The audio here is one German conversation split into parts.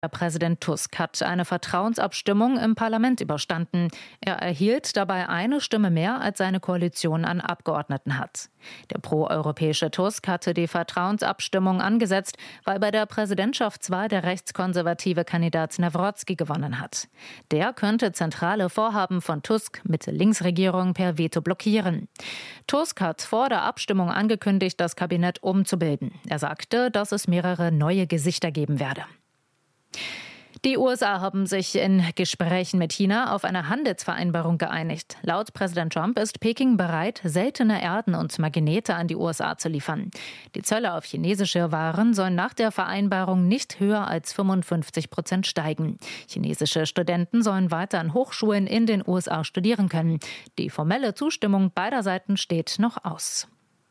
Präsident Tusk hat eine Vertrauensabstimmung im Parlament überstanden. Er erhielt dabei eine Stimme mehr, als seine Koalition an Abgeordneten hat. Der proeuropäische Tusk hatte die Vertrauensabstimmung angesetzt, weil bei der Präsidentschaftswahl der rechtskonservative Kandidat Nawrocki gewonnen hat. Der könnte zentrale Vorhaben von Tusk Mitte-Links-Regierung per Veto blockieren. Tusk hat vor der Abstimmung angekündigt, das Kabinett umzubilden. Er sagte, dass es mehrere neue Gesichter geben werde. Die USA haben sich in Gesprächen mit China auf eine Handelsvereinbarung geeinigt. Laut Präsident Trump ist Peking bereit, seltene Erden und Magnete an die USA zu liefern. Die Zölle auf chinesische Waren sollen nach der Vereinbarung nicht höher als 55% steigen. Chinesische Studenten sollen weiter an Hochschulen in den USA studieren können. Die formelle Zustimmung beider Seiten steht noch aus.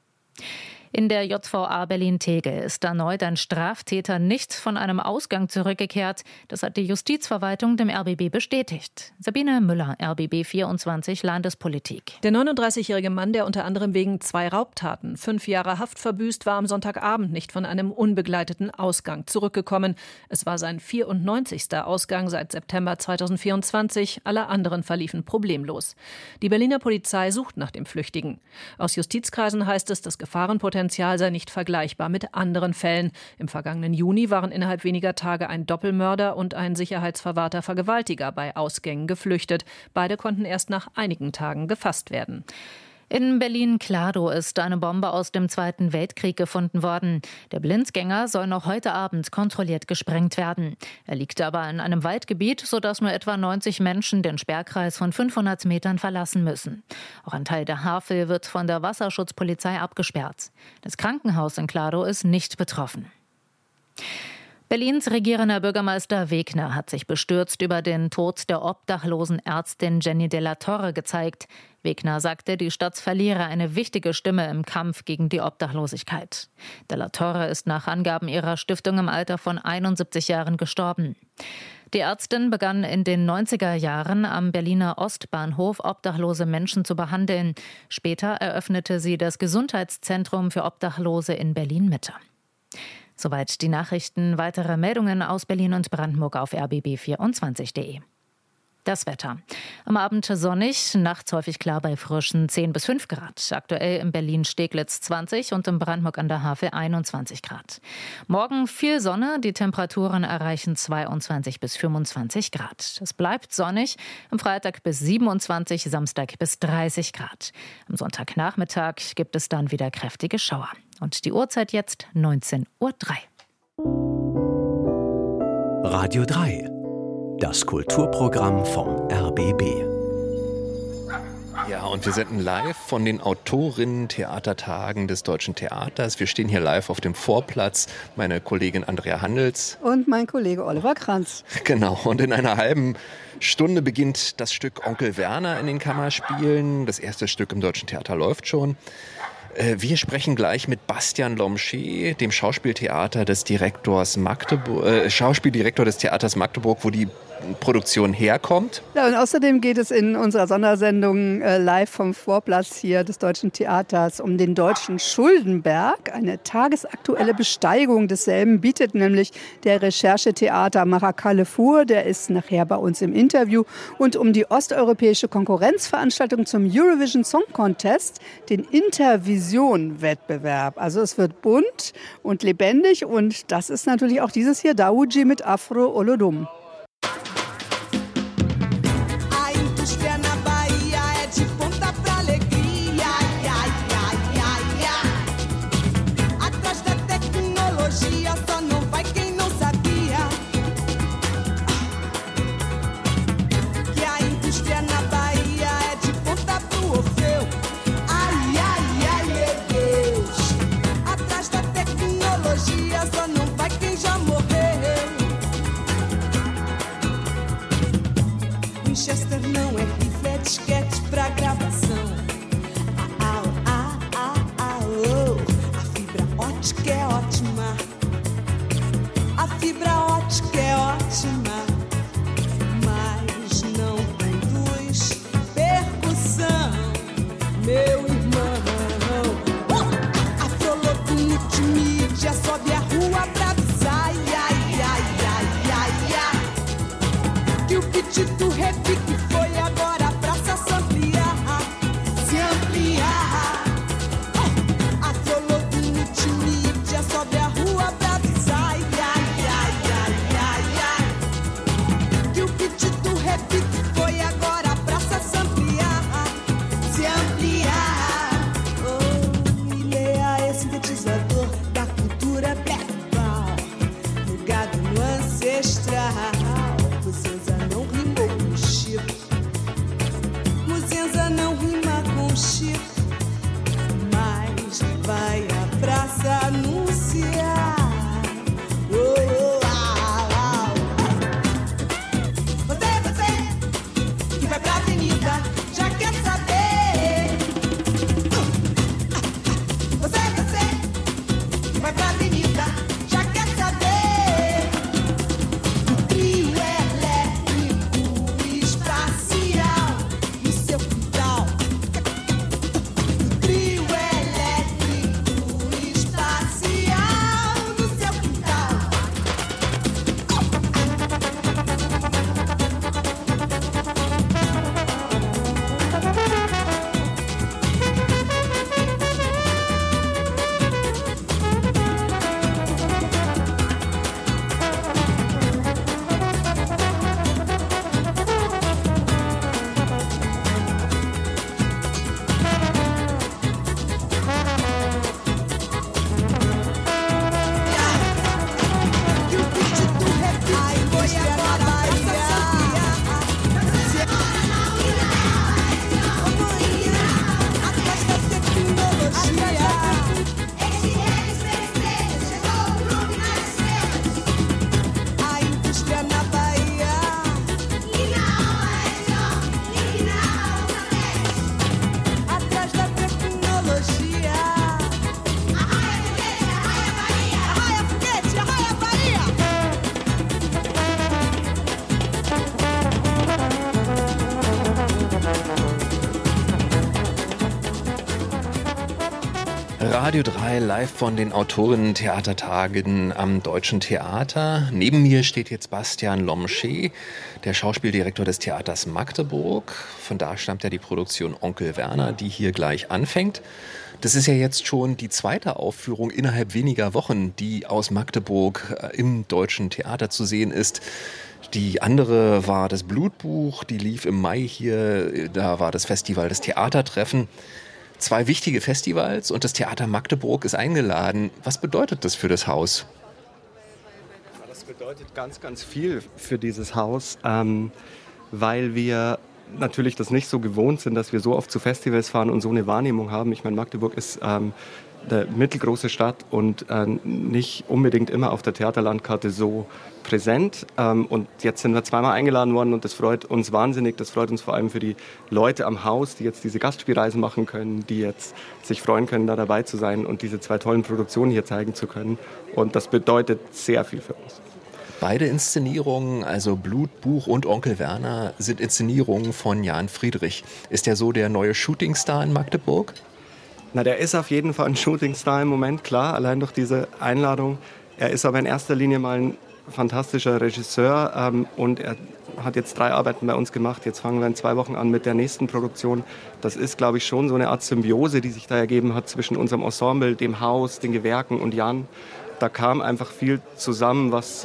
In der JVA Berlin-Tegel ist erneut ein Straftäter nicht von einem Ausgang zurückgekehrt. Das hat die Justizverwaltung dem RBB bestätigt. Sabine Müller, RBB 24 Landespolitik. Der 39-jährige Mann, der unter anderem wegen 2 Raubtaten 5 Jahre Haft verbüßt, war am Sonntagabend nicht von einem unbegleiteten Ausgang zurückgekommen. Es war sein 94. Ausgang seit September 2024. Alle anderen verliefen problemlos. Die Berliner Polizei sucht nach dem Flüchtigen. Aus Justizkreisen heißt es, das Gefahrenpotenzial sei nicht vergleichbar mit anderen Fällen. Im vergangenen Juni waren innerhalb weniger Tage ein Doppelmörder und ein sicherheitsverwahrter Vergewaltiger bei Ausgängen geflüchtet. Beide konnten erst nach einigen Tagen gefasst werden. In Berlin-Kladow ist eine Bombe aus dem Zweiten Weltkrieg gefunden worden. Der Blindgänger soll noch heute Abend kontrolliert gesprengt werden. Er liegt aber in einem Waldgebiet, sodass nur etwa 90 Menschen den Sperrkreis von 500 Metern verlassen müssen. Auch ein Teil der Havel wird von der Wasserschutzpolizei abgesperrt. Das Krankenhaus in Kladow ist nicht betroffen. Berlins regierender Bürgermeister Wegner hat sich bestürzt über den Tod der obdachlosen Ärztin Jenny de la Torre gezeigt. Wegner sagte, die Stadt verliere eine wichtige Stimme im Kampf gegen die Obdachlosigkeit. De la Torre ist nach Angaben ihrer Stiftung im Alter von 71 Jahren gestorben. Die Ärztin begann in den 90er Jahren am Berliner Ostbahnhof obdachlose Menschen zu behandeln. Später eröffnete sie das Gesundheitszentrum für Obdachlose in Berlin-Mitte. Soweit die Nachrichten. Weitere Meldungen aus Berlin und Brandenburg auf rbb24.de. Das Wetter. Am Abend sonnig, nachts häufig klar bei frischen 10 bis 5 Grad. Aktuell in Berlin-Steglitz 20 und in Brandenburg an der Havel 21 Grad. Morgen viel Sonne, die Temperaturen erreichen 22 bis 25 Grad. Es bleibt sonnig, am Freitag bis 27, Samstag bis 30 Grad. Am Sonntagnachmittag gibt es dann wieder kräftige Schauer. Und die Uhrzeit jetzt 19:03 Uhr. Radio 3. Das Kulturprogramm vom RBB. Ja, und wir senden live von den Autorinnen-Theatertagen des Deutschen Theaters. Wir stehen hier live auf dem Vorplatz. Meine Kollegin Andrea Handels. Und mein Kollege Oliver Kranz. Genau, und in einer halben Stunde beginnt das Stück Onkel Werner in den Kammerspielen. Das erste Stück im Deutschen Theater läuft schon. Wir sprechen gleich mit Bastian Lomsche, dem Schauspieldirektor des Theaters Magdeburg, wo die Produktion herkommt. Ja, und außerdem geht es in unserer Sondersendung live vom Vorplatz hier des Deutschen Theaters um den Deutschen Schuldenberg. Eine tagesaktuelle Besteigung desselben bietet nämlich der Recherchetheatermacher Kalle Fuhr. Der ist nachher bei uns im Interview. Und um die osteuropäische Konkurrenzveranstaltung zum Eurovision Song Contest, den Intervision-Wettbewerb. Also es wird bunt und lebendig und das ist natürlich auch dieses hier Daoudi mit Afro Olodum. que Tito Repique foi agora a praça se ampliar, se ampliar. A Flolodine Timídia sobe a rua pra avisar, ai, ai, ai, ai, ai. Que o que Tito Repique foi agora a praça se ampliar, se ampliar. Oh, Ilha é sintetizador da cultura verbal, ligado no ancestral. Muzenza não rimou com Chico, Muzenza não rima com Chico, mas vai à praça anunciar. Oh, oh, ah, ah. Você que vai pra avenida já quer saber. Você que vai pra avenida já quer saber. O trio elétrico espacial no seu quintal. O trio elétrico espacial no seu quintal. Que o bicho do rap foi agora a amanhã, atrás da tecnologia. A indústria na Bahia. Atrás da tecnologia. Arraia foguete, arraia Bahia. Radio 3 live von den Autorinnen-Theatertagen am Deutschen Theater. Neben mir steht jetzt Bastian Lomsche, der Schauspieldirektor des Theaters Magdeburg. Von da stammt ja die Produktion Onkel Werner, die hier gleich anfängt. Das ist ja jetzt schon die zweite Aufführung innerhalb weniger Wochen, die aus Magdeburg im Deutschen Theater zu sehen ist. Die andere war das Blutbuch, die lief im Mai hier, da war das Festival des Theatertreffen. 2 wichtige Festivals und das Theater Magdeburg ist eingeladen. Was bedeutet das für das Haus? Das bedeutet ganz, ganz viel für dieses Haus, weil wir natürlich das nicht so gewohnt sind, dass wir so oft zu Festivals fahren und so eine Wahrnehmung haben. Ich meine, Magdeburg ist eine mittelgroße Stadt und nicht unbedingt immer auf der Theaterlandkarte so präsent. Und jetzt sind wir zweimal eingeladen worden und das freut uns wahnsinnig. Das freut uns vor allem für die Leute am Haus, die jetzt diese Gastspielreisen machen können, die jetzt sich freuen können, da dabei zu sein und diese 2 tollen Produktionen hier zeigen zu können. Und das bedeutet sehr viel für uns. Beide Inszenierungen, also Blutbuch und Onkel Werner, sind Inszenierungen von Jan Friedrich. Ist der so der neue Shootingstar in Magdeburg? Na, der ist auf jeden Fall ein Shootingstar im Moment, klar, allein durch diese Einladung. Er ist aber in erster Linie mal ein fantastischer Regisseur und er hat jetzt 3 Arbeiten bei uns gemacht. Jetzt fangen wir in 2 Wochen an mit der nächsten Produktion. Das ist, glaube ich, schon so eine Art Symbiose, die sich da ergeben hat zwischen unserem Ensemble, dem Haus, den Gewerken und Jan. Da kam einfach viel zusammen, was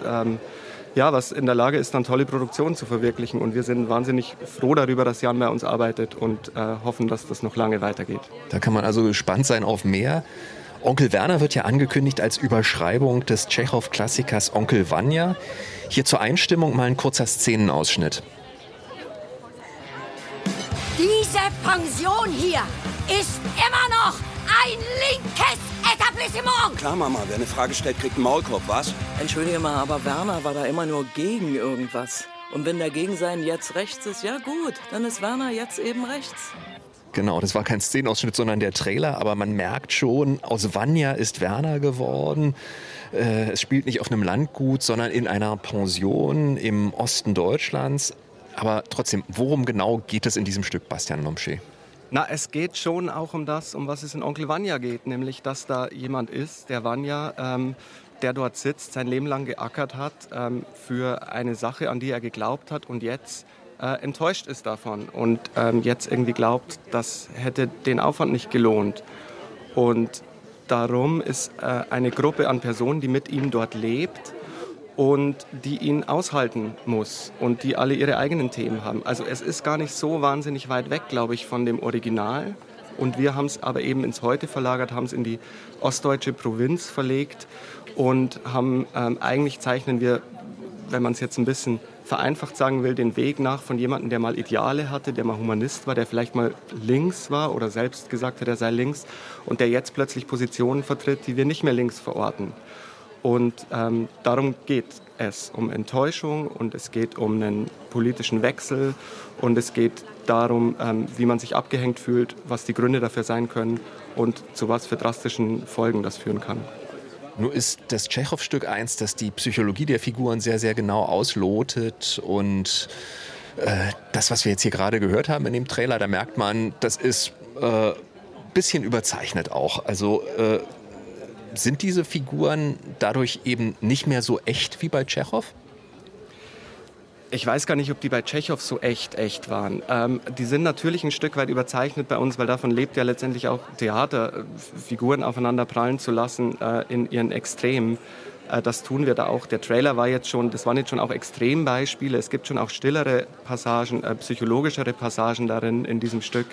in der Lage ist, dann tolle Produktionen zu verwirklichen. Und wir sind wahnsinnig froh darüber, dass Jan bei uns arbeitet und hoffen, dass das noch lange weitergeht. Da kann man also gespannt sein auf mehr. Onkel Werner wird ja angekündigt als Überschreibung des Tschechow-Klassikers Onkel Vanya. Hier zur Einstimmung mal ein kurzer Szenenausschnitt. Diese Pension hier ist immer noch ein linkes Etablissement. Klar, Mama, wer eine Frage stellt, kriegt einen Maulkorb, was? Entschuldige mal, aber Werner war da immer nur gegen irgendwas. Und wenn dagegen sein jetzt rechts ist, ja gut, dann ist Werner jetzt eben rechts. Genau, das war kein Szenenausschnitt, sondern der Trailer. Aber man merkt schon, aus Vanya ist Werner geworden. Es spielt nicht auf einem Landgut, sondern in einer Pension im Osten Deutschlands. Aber trotzdem, worum genau geht es in diesem Stück, Bastian Lomsche? Na, es geht schon auch um das, um was es in Onkel Vanya geht. Nämlich, dass da jemand ist, der Vanya, der dort sitzt, sein Leben lang geackert hat für eine Sache, an die er geglaubt hat und jetzt enttäuscht ist davon und jetzt irgendwie glaubt, das hätte den Aufwand nicht gelohnt. Und darum ist eine Gruppe an Personen, die mit ihm dort lebt und die ihn aushalten muss und die alle ihre eigenen Themen haben. Also es ist gar nicht so wahnsinnig weit weg, glaube ich, von dem Original. Und wir haben es aber eben ins Heute verlagert, haben es in die ostdeutsche Provinz verlegt und haben eigentlich zeichnen wir, wenn man es jetzt ein bisschen vereinfacht sagen will, den Weg nach von jemandem, der mal Ideale hatte, der mal Humanist war, der vielleicht mal links war oder selbst gesagt hat, er sei links und der jetzt plötzlich Positionen vertritt, die wir nicht mehr links verorten. Und darum geht es, um Enttäuschung und es geht um einen politischen Wechsel und es geht darum, wie man sich abgehängt fühlt, was die Gründe dafür sein können und zu was für drastischen Folgen das führen kann. Nur ist das Tschechow-Stück eins, das die Psychologie der Figuren sehr, sehr genau auslotet und das, was wir jetzt hier gerade gehört haben in dem Trailer, da merkt man, das ist ein bisschen überzeichnet auch. Also sind diese Figuren dadurch eben nicht mehr so echt wie bei Tschechow? Ich weiß gar nicht, ob die bei Tschechow so echt waren. Die sind natürlich ein Stück weit überzeichnet bei uns, weil davon lebt ja letztendlich auch Theater, Figuren aufeinander prallen zu lassen in ihren Extremen. Das tun wir da auch. Der Trailer war jetzt schon, das waren jetzt schon auch Extrembeispiele. Es gibt schon auch stillere Passagen, psychologischere Passagen darin in diesem Stück.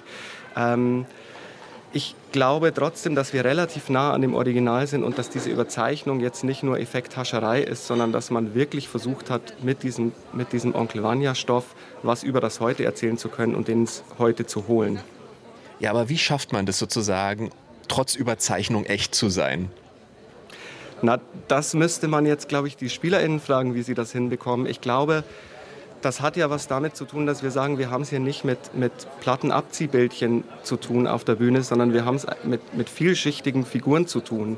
Ich glaube trotzdem, dass wir relativ nah an dem Original sind und dass diese Überzeichnung jetzt nicht nur Effekthascherei ist, sondern dass man wirklich versucht hat, mit diesem Onkel Vanya-Stoff was über das Heute erzählen zu können und den ins Heute zu holen. Ja, aber wie schafft man das sozusagen, trotz Überzeichnung echt zu sein? Na, das müsste man jetzt, glaube ich, die SpielerInnen fragen, wie sie das hinbekommen. Ich glaube, das hat ja was damit zu tun, dass wir sagen, wir haben es hier nicht mit platten Abziehbildchen zu tun auf der Bühne, sondern wir haben es mit vielschichtigen Figuren zu tun,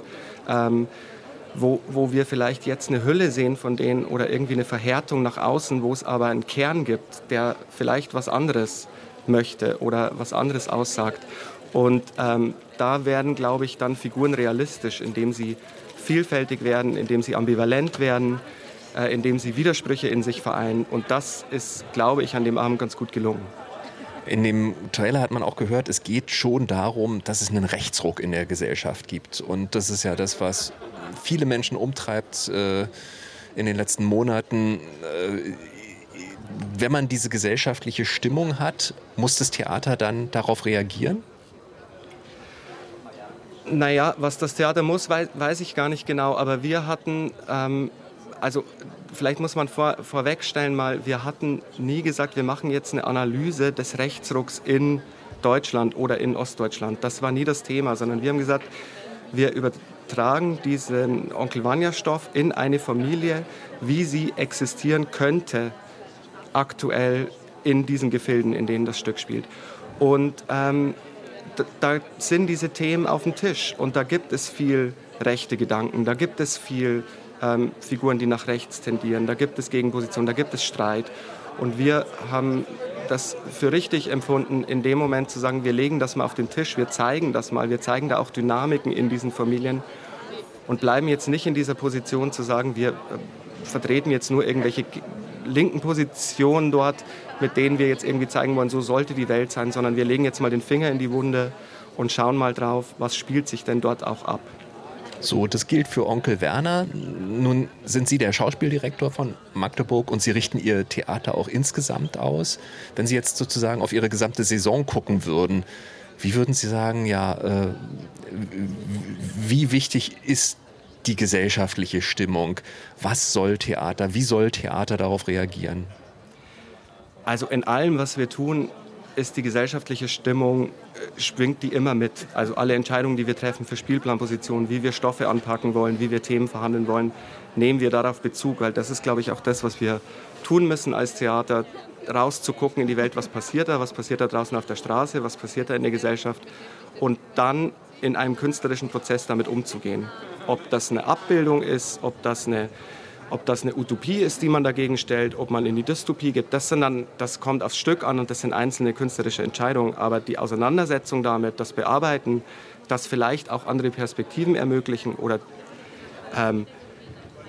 wo wir vielleicht jetzt eine Hülle sehen von denen oder irgendwie eine Verhärtung nach außen, wo es aber einen Kern gibt, der vielleicht was anderes möchte oder was anderes aussagt. Und da werden, glaube ich, dann Figuren realistisch, indem sie vielfältig werden, indem sie ambivalent werden, indem sie Widersprüche in sich vereinen. Und das ist, glaube ich, an dem Abend ganz gut gelungen. In dem Trailer hat man auch gehört, es geht schon darum, dass es einen Rechtsruck in der Gesellschaft gibt. Und das ist ja das, was viele Menschen umtreibt in den letzten Monaten. Wenn man diese gesellschaftliche Stimmung hat, muss das Theater dann darauf reagieren? Naja, was das Theater muss, weiß ich gar nicht genau. Aber wir hatten... Also vielleicht muss man vorwegstellen mal, wir hatten nie gesagt, wir machen jetzt eine Analyse des Rechtsrucks in Deutschland oder in Ostdeutschland. Das war nie das Thema, sondern wir haben gesagt, wir übertragen diesen Onkel Vanya-Stoff in eine Familie, wie sie existieren könnte aktuell in diesen Gefilden, in denen das Stück spielt. Und da sind diese Themen auf dem Tisch und da gibt es viel rechte Gedanken, da gibt es viel Figuren, die nach rechts tendieren, da gibt es Gegenpositionen, da gibt es Streit. Und wir haben das für richtig empfunden, in dem Moment zu sagen, wir legen das mal auf den Tisch, wir zeigen das mal, wir zeigen da auch Dynamiken in diesen Familien und bleiben jetzt nicht in dieser Position zu sagen, wir vertreten jetzt nur irgendwelche linken Positionen dort, mit denen wir jetzt irgendwie zeigen wollen, so sollte die Welt sein, sondern wir legen jetzt mal den Finger in die Wunde und schauen mal drauf, was spielt sich denn dort auch ab. So, das gilt für Onkel Werner. Nun sind Sie der Schauspieldirektor von Magdeburg und Sie richten Ihr Theater auch insgesamt aus. Wenn Sie jetzt sozusagen auf Ihre gesamte Saison gucken würden, wie würden Sie sagen, wie wichtig ist die gesellschaftliche Stimmung? Was soll Theater, wie soll Theater darauf reagieren? Also in allem, was wir tun, ist die gesellschaftliche Stimmung, schwingt die immer mit. Also alle Entscheidungen, die wir treffen für Spielplanpositionen, wie wir Stoffe anpacken wollen, wie wir Themen verhandeln wollen, nehmen wir darauf Bezug. Weil das ist, glaube ich, auch das, was wir tun müssen als Theater, rauszugucken in die Welt, was passiert da draußen auf der Straße, was passiert da in der Gesellschaft und dann in einem künstlerischen Prozess damit umzugehen. Ob das eine Abbildung ist, ob das eine Utopie ist, die man dagegen stellt, ob man in die Dystopie geht, das kommt aufs Stück an und das sind einzelne künstlerische Entscheidungen. Aber die Auseinandersetzung damit, das Bearbeiten, das vielleicht auch andere Perspektiven ermöglichen oder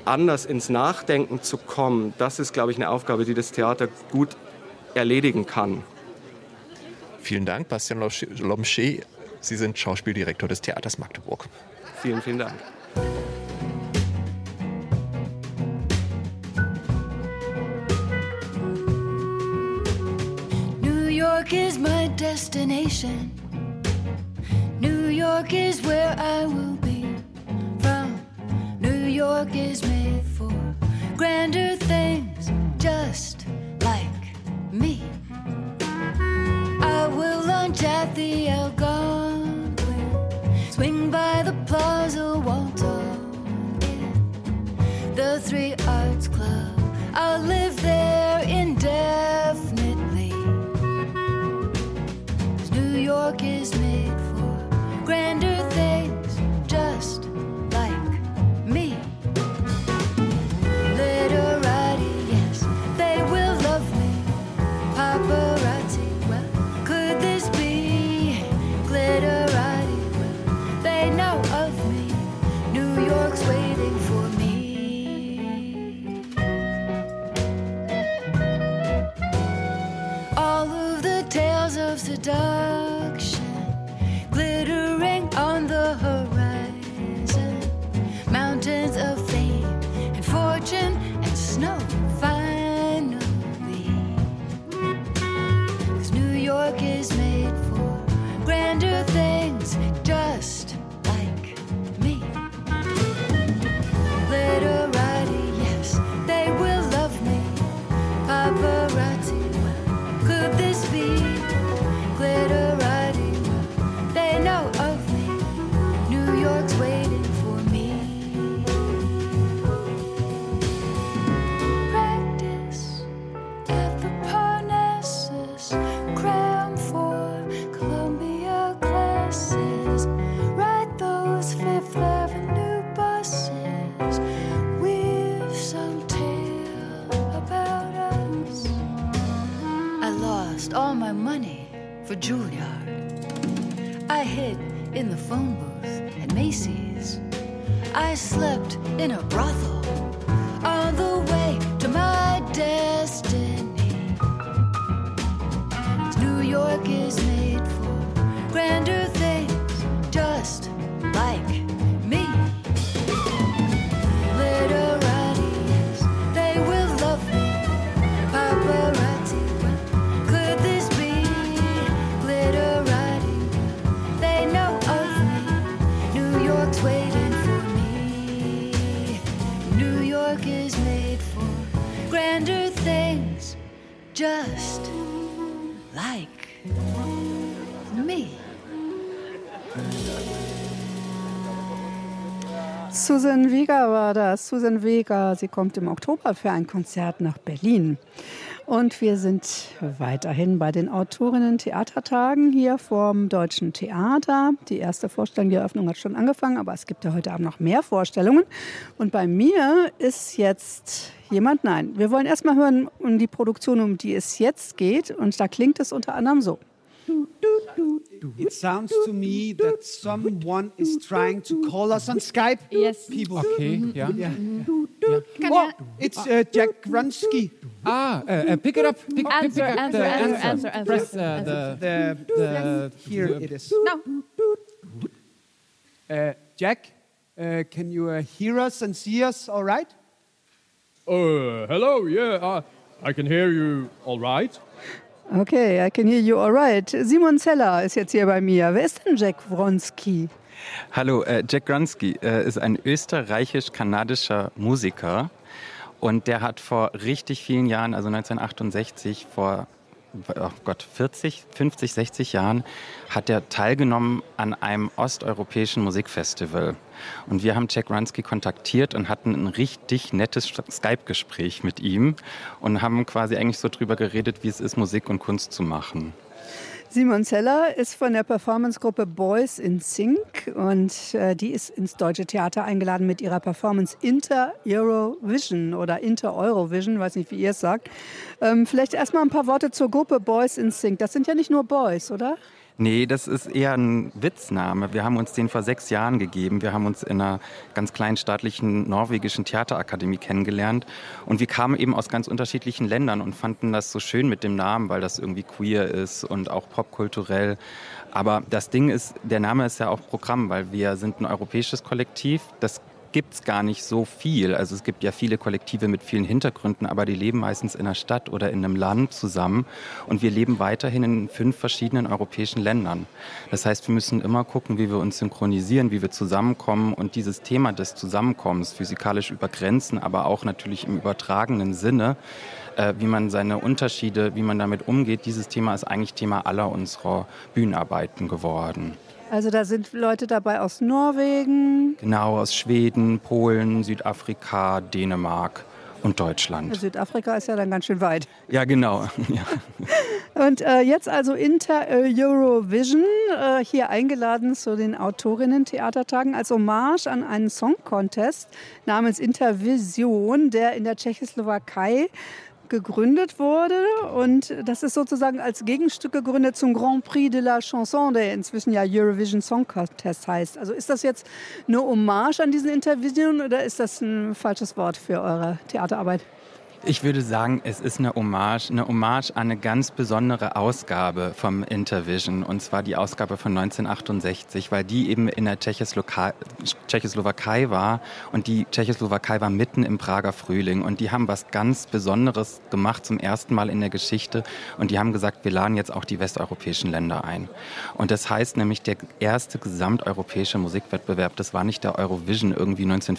anders ins Nachdenken zu kommen, das ist, glaube ich, eine Aufgabe, die das Theater gut erledigen kann. Vielen Dank, Bastian Lomché. Sie sind Schauspieldirektor des Theaters Magdeburg. Vielen, vielen Dank. New York is my destination. New York is where I will be from. New York is made for grander things, just like me. I will lunch at the Algonquin, swing by the Plaza, waltz on in the Three Arts Club. I'll live there indefinitely. 'Cause New York is made for grander things, just like me. Literati, yes, they will love me. Paparazzi, well, could this be? Glitterati, well, they know of me. New York's waiting for me. All of the tales of seduction glittering on the horizon, mountains of fame and fortune and snow finally. 'Cause New York is made for grander things, just like me. Literati, yes, they will love me. Paparazzi, well, could this be? Glitterati, well, they know of me. New York's waiting for me. Practice at the Parnassus, cram for Columbia classes, ride those Fifth Avenue buses, weave some tale about us. I lost all my money for Juilliard. I hid in the phone booth at Macy's. I slept in a brothel on the way to my destiny. 'Cause New York is made for grander things, just like me. Literati, yes, they will love me. Paparazzi, well, could this be? Glitterati, they know of me. New York's waiting for me. New York is made for grander things, just like me. Susan Vega war das. Susan Vega, sie kommt im Oktober für ein Konzert nach Berlin. Und wir sind weiterhin bei den Autorinnen-Theatertagen hier vom Deutschen Theater. Die erste Vorstellung, die Eröffnung hat schon angefangen, aber es gibt ja heute Abend noch mehr Vorstellungen. Und bei mir ist jetzt jemand, nein, wir wollen erst mal hören um die Produktion, um die es jetzt geht. Und da klingt es unter anderem so. It sounds to me that someone is trying to call us on Skype. Yes. People. Okay, yeah. Yeah. Oh, it's Jack Grunsky. Pick it up. Pick up the Answer. Press Here it is. No. Jack, can you hear us and see us all right? Hello, yeah, I can hear you all right. Okay, I can hear you all right. Simon Zeller ist jetzt hier bei mir. Wer ist denn Jack Wronski? Hallo, Jack Grunsky ist ein österreichisch-kanadischer Musiker und der hat vor richtig vielen Jahren, also 1968, vor 50, 60 Jahren, hat er teilgenommen an einem osteuropäischen Musikfestival. Und wir haben Jack Grunsky kontaktiert und hatten ein richtig nettes Skype-Gespräch mit ihm und haben quasi eigentlich so drüber geredet, wie es ist, Musik und Kunst zu machen. Simon Zeller ist von der Performancegruppe Boys in Sync und die ist ins Deutsche Theater eingeladen mit ihrer Performance Inter-Eurovision oder Inter-Eurovision, weiß nicht, wie ihr es sagt. Vielleicht erstmal ein paar Worte zur Gruppe Boys in Sync. Das sind ja nicht nur Boys, oder? Nee, das ist eher ein Witzname. Wir haben uns den vor 6 Jahren gegeben. Wir haben uns in einer ganz kleinen staatlichen norwegischen Theaterakademie kennengelernt. Und wir kamen eben aus ganz unterschiedlichen Ländern und fanden das so schön mit dem Namen, weil das irgendwie queer ist und auch popkulturell. Aber das Ding ist, der Name ist ja auch Programm, weil wir sind ein europäisches Kollektiv. Das gibt es gar nicht so viel. Also es gibt ja viele Kollektive mit vielen Hintergründen, aber die leben meistens in einer Stadt oder in einem Land zusammen. Und wir leben weiterhin in 5 verschiedenen europäischen Ländern. Das heißt, wir müssen immer gucken, wie wir uns synchronisieren, wie wir zusammenkommen. Und dieses Thema des Zusammenkommens, physikalisch über Grenzen, aber auch natürlich im übertragenen Sinne, wie man seine Unterschiede, wie man damit umgeht, dieses Thema ist eigentlich Thema aller unserer Bühnenarbeiten geworden. Also da sind Leute dabei aus Norwegen. Genau, aus Schweden, Polen, Südafrika, Dänemark und Deutschland. Südafrika ist ja dann ganz schön weit. Ja, genau. Ja. Und jetzt also Inter-Eurovision, hier eingeladen zu den Autorinnen-Theatertagen als Hommage an einen Song-Contest namens Intervision, der in der Tschechoslowakei gegründet wurde, und das ist sozusagen als Gegenstück gegründet zum Grand Prix de la Chanson, der inzwischen ja Eurovision Song Contest heißt. Also ist das jetzt eine Hommage an diesen Intervision oder ist das ein falsches Wort für eure Theaterarbeit? Ich würde sagen, es ist eine Hommage an eine ganz besondere Ausgabe vom Intervision, und zwar die Ausgabe von 1968, weil die eben in der Tschechoslowakei war, und die Tschechoslowakei war mitten im Prager Frühling, und die haben was ganz Besonderes gemacht zum ersten Mal in der Geschichte, und die haben gesagt, wir laden jetzt auch die westeuropäischen Länder ein. Und das heißt nämlich, der erste gesamteuropäische Musikwettbewerb, das war nicht der Eurovision irgendwie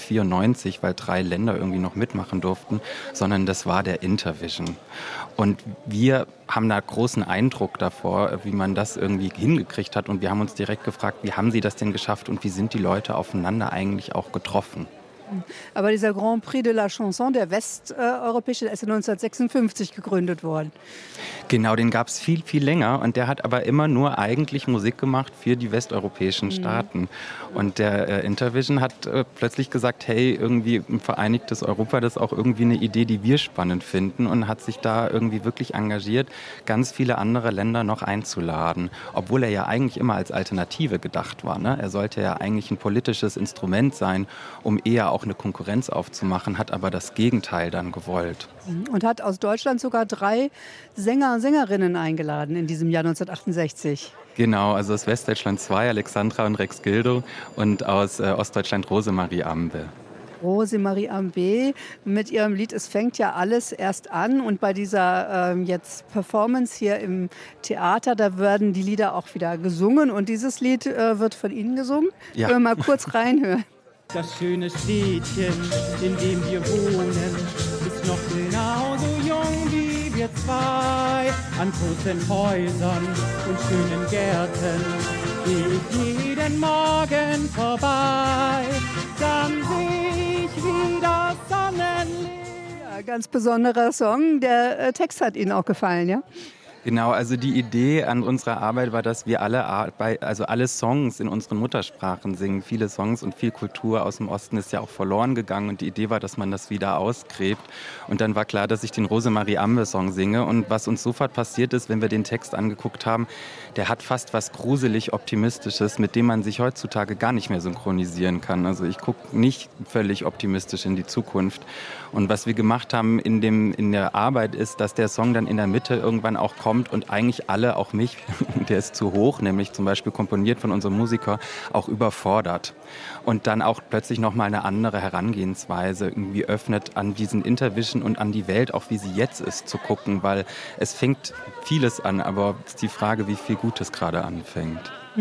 1994, weil 3 Länder irgendwie noch mitmachen durften, sondern das war der Intervision. Und wir haben da großen Eindruck davor, wie man das irgendwie hingekriegt hat. Und wir haben uns direkt gefragt, wie haben sie das denn geschafft und wie sind die Leute aufeinander eigentlich auch getroffen? Aber dieser Grand Prix de la Chanson, der westeuropäische, der ist ja 1956 gegründet worden. Genau, den gab es viel, viel länger, und der hat aber immer nur eigentlich Musik gemacht für die westeuropäischen Staaten. Und der Intervision hat plötzlich gesagt, hey, irgendwie ein vereinigtes Europa, das ist auch irgendwie eine Idee, die wir spannend finden, und hat sich da irgendwie wirklich engagiert, ganz viele andere Länder noch einzuladen. Obwohl er ja eigentlich immer als Alternative gedacht war, ne? Er sollte ja eigentlich ein politisches Instrument sein, um eher auch eine Konkurrenz aufzumachen, hat aber das Gegenteil dann gewollt. Und hat aus Deutschland sogar 3 Sänger und Sängerinnen eingeladen in diesem Jahr 1968. Genau, also aus Westdeutschland 2, Alexandra und Rex Gildo, und aus Ostdeutschland Rosemarie Ambe. Rosemarie Ambe mit ihrem Lied Es fängt ja alles erst an, und bei dieser jetzt Performance hier im Theater, da werden die Lieder auch wieder gesungen, und dieses Lied wird von Ihnen gesungen. Ja. Können wir mal kurz reinhören. Das schöne Städtchen, in dem wir wohnen, ist noch genauso jung wie wir zwei. An großen Häusern und schönen Gärten gehe ich jeden Morgen vorbei. Dann sehe ich wieder Sonnenlicht. Ja, ganz besonderer Song. Der Text hat Ihnen auch gefallen, ja? Genau, also die Idee an unserer Arbeit war, dass wir alle Songs in unseren Muttersprachen singen. Viele Songs und viel Kultur aus dem Osten ist ja auch verloren gegangen, und die Idee war, dass man das wieder ausgräbt. Und dann war klar, dass ich den Rosemarie Ambe-Song singe, und was uns sofort passiert ist, wenn wir den Text angeguckt haben, der hat fast was gruselig Optimistisches, mit dem man sich heutzutage gar nicht mehr synchronisieren kann. Also ich gucke nicht völlig optimistisch in die Zukunft. Und was wir gemacht haben in der Arbeit ist, dass der Song dann in der Mitte irgendwann auch kommt und eigentlich alle, auch mich, der ist zu hoch, nämlich zum Beispiel komponiert von unserem Musiker, auch überfordert. Und dann auch plötzlich nochmal eine andere Herangehensweise irgendwie öffnet, an diesen Intervision und an die Welt, auch wie sie jetzt ist, zu gucken, weil es fängt vieles an, aber es ist die Frage, wie viel Gutes gerade anfängt.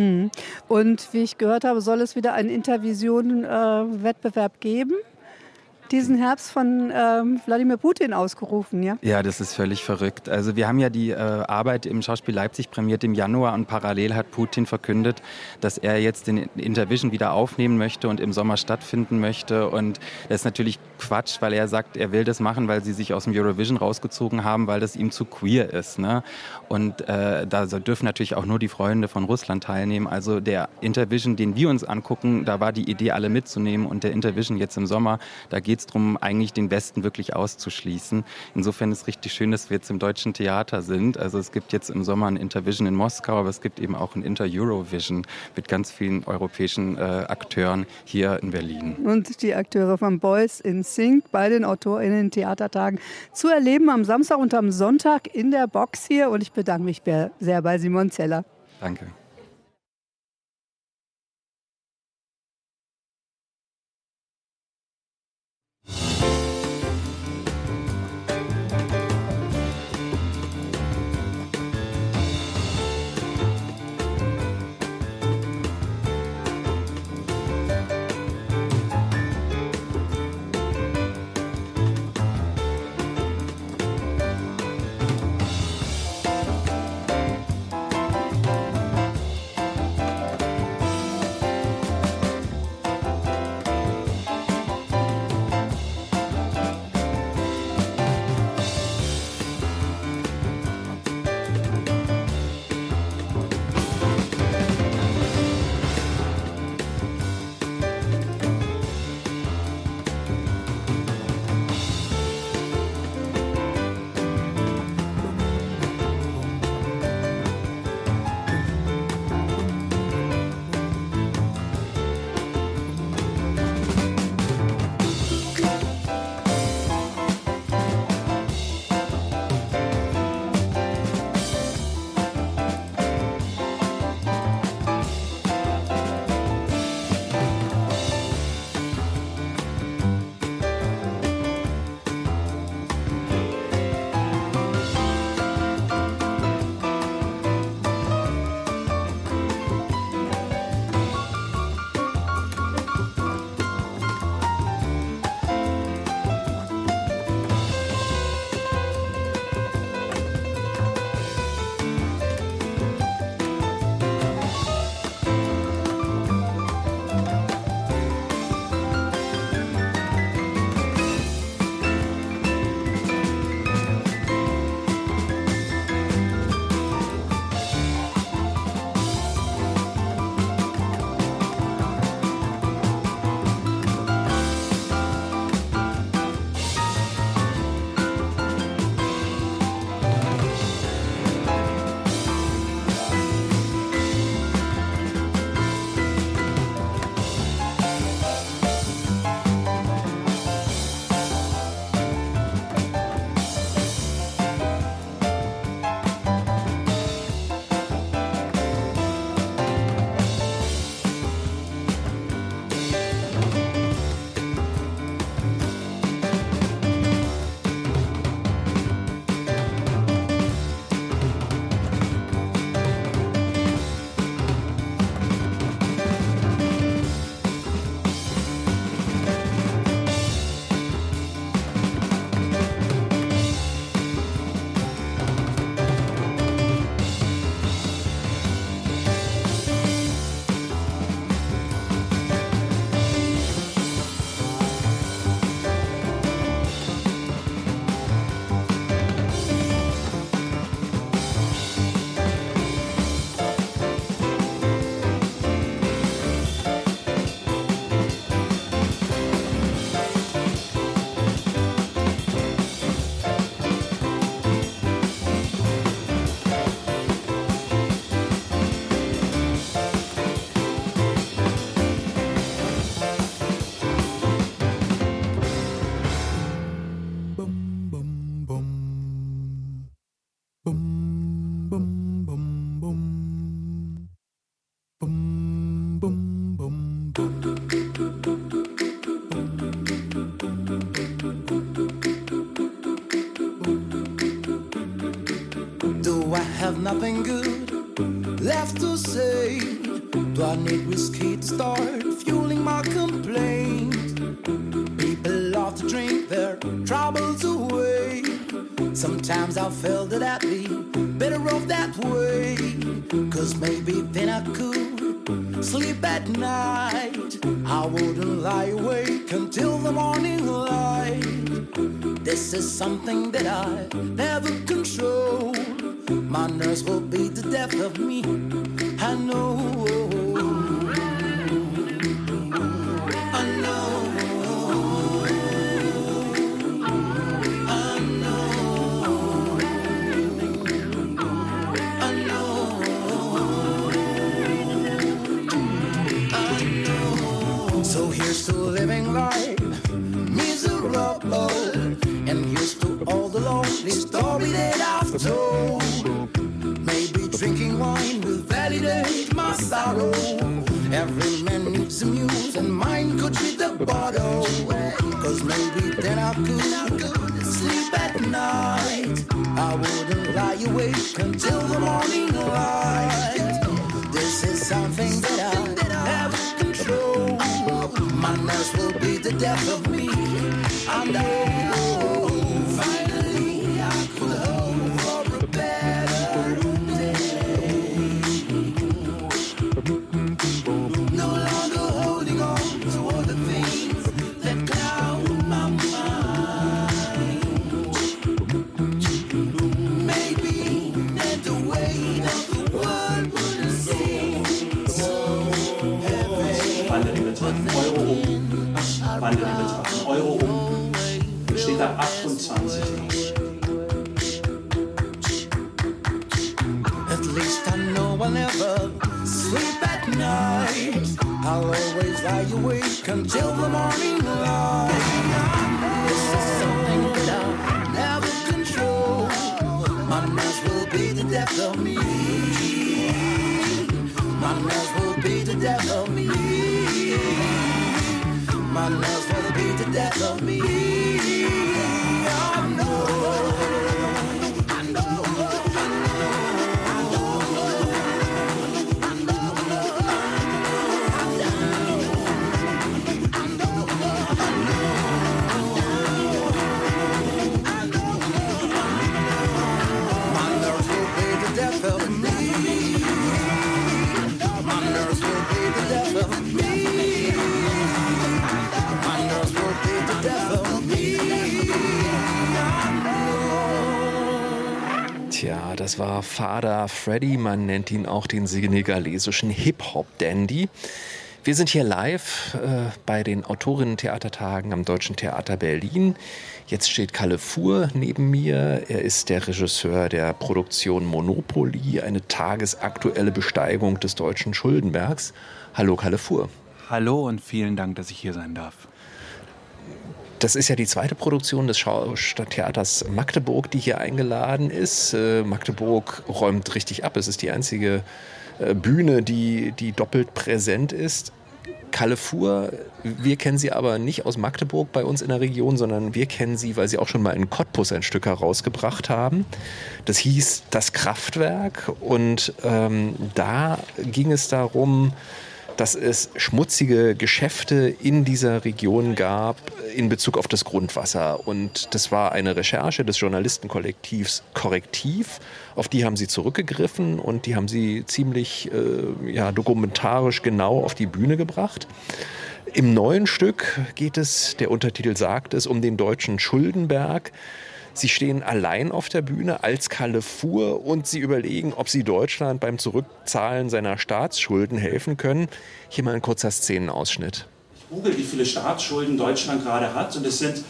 Und wie ich gehört habe, soll es wieder einen Intervision-Wettbewerb geben? Diesen Herbst von Wladimir Putin ausgerufen, ja? Ja, das ist völlig verrückt. Also wir haben ja die Arbeit im Schauspiel Leipzig prämiert im Januar, und parallel hat Putin verkündet, dass er jetzt den Intervision wieder aufnehmen möchte und im Sommer stattfinden möchte. Und das ist natürlich Quatsch, weil er sagt, er will das machen, weil sie sich aus dem Eurovision rausgezogen haben, weil das ihm zu queer ist, ne? Und da dürfen natürlich auch nur die Freunde von Russland teilnehmen. Also der Intervision, den wir uns angucken, da war die Idee, alle mitzunehmen. Und der Intervision jetzt im Sommer, da geht geht es darum, eigentlich den Westen wirklich auszuschließen. Insofern ist es richtig schön, dass wir jetzt im Deutschen Theater sind. Also es gibt jetzt im Sommer ein Intervision in Moskau, aber es gibt eben auch ein Inter-Eurovision mit ganz vielen europäischen Akteuren hier in Berlin. Und die Akteure von Boys in Sync bei den AutorInnen-Theatertagen zu erleben am Samstag und am Sonntag in der Box hier. Und ich bedanke mich sehr bei Simon Zeller. Danke. have nothing good left to say. Do I need whiskey to start fueling my complaint? People love to drink their troubles away. Sometimes I feel that I'd be better off that way. 'Cause maybe then I could sleep at night. I wouldn't lie awake until the morning light. This is something that I never control. My nerves will beat the death of me, I know. I know. that I've told. Maybe drinking wine will validate my sorrow. Every man needs a muse and mine could be the bottle. Cause maybe then I could sleep at night. I wouldn't lie awake until the morning light. This is something that I never control. My nerves will be the death of me. I know. Finally I could hope for a better day. No longer holding on to all the things that cloud my mind. Maybe that the weight of the world wouldn't seem so heavy. Wandert den Betrag in Euro um. Wandert den Betrag in Euro um. Dann steht da 28. At least I know I'll never sleep at night. I'll always lie awake until the morning light. This is something that I'll never control. My nerves will be the death of me. My nerves will be the death of me. My nerves will be the death of me. I know. Tja, das war Father Freddy, man nennt ihn auch den senegalesischen Hip-Hop-Dandy. Wir sind hier live bei den Autorinnen-Theatertagen am Deutschen Theater Berlin. Jetzt steht Kalle Fuhr neben mir. Er ist der Regisseur der Produktion Monopoly, eine tagesaktuelle Besteigung des Deutschen Schuldenbergs. Hallo Kalle Fuhr. Hallo und vielen Dank, dass ich hier sein darf. Das ist ja die zweite Produktion des Stadttheaters Magdeburg, die hier eingeladen ist. Magdeburg räumt richtig ab. Es ist die einzige Bühne, die doppelt präsent ist. Kalle Fuhr, wir kennen sie aber nicht aus Magdeburg bei uns in der Region, sondern wir kennen sie, weil sie auch schon mal in Cottbus ein Stück herausgebracht haben. Das hieß Das Kraftwerk und da ging es darum, dass es schmutzige Geschäfte in dieser Region gab in Bezug auf das Grundwasser. Und das war eine Recherche des Journalistenkollektivs Korrektiv. Auf die haben sie zurückgegriffen und die haben sie ziemlich dokumentarisch genau auf die Bühne gebracht. Im neuen Stück geht es, der Untertitel sagt es, um den deutschen Schuldenberg. Sie stehen allein auf der Bühne als Kalle Fuhr und sie überlegen, ob sie Deutschland beim Zurückzahlen seiner Staatsschulden helfen können. Hier mal ein kurzer Szenenausschnitt. Ich google, wie viele Staatsschulden Deutschland gerade hat und es sind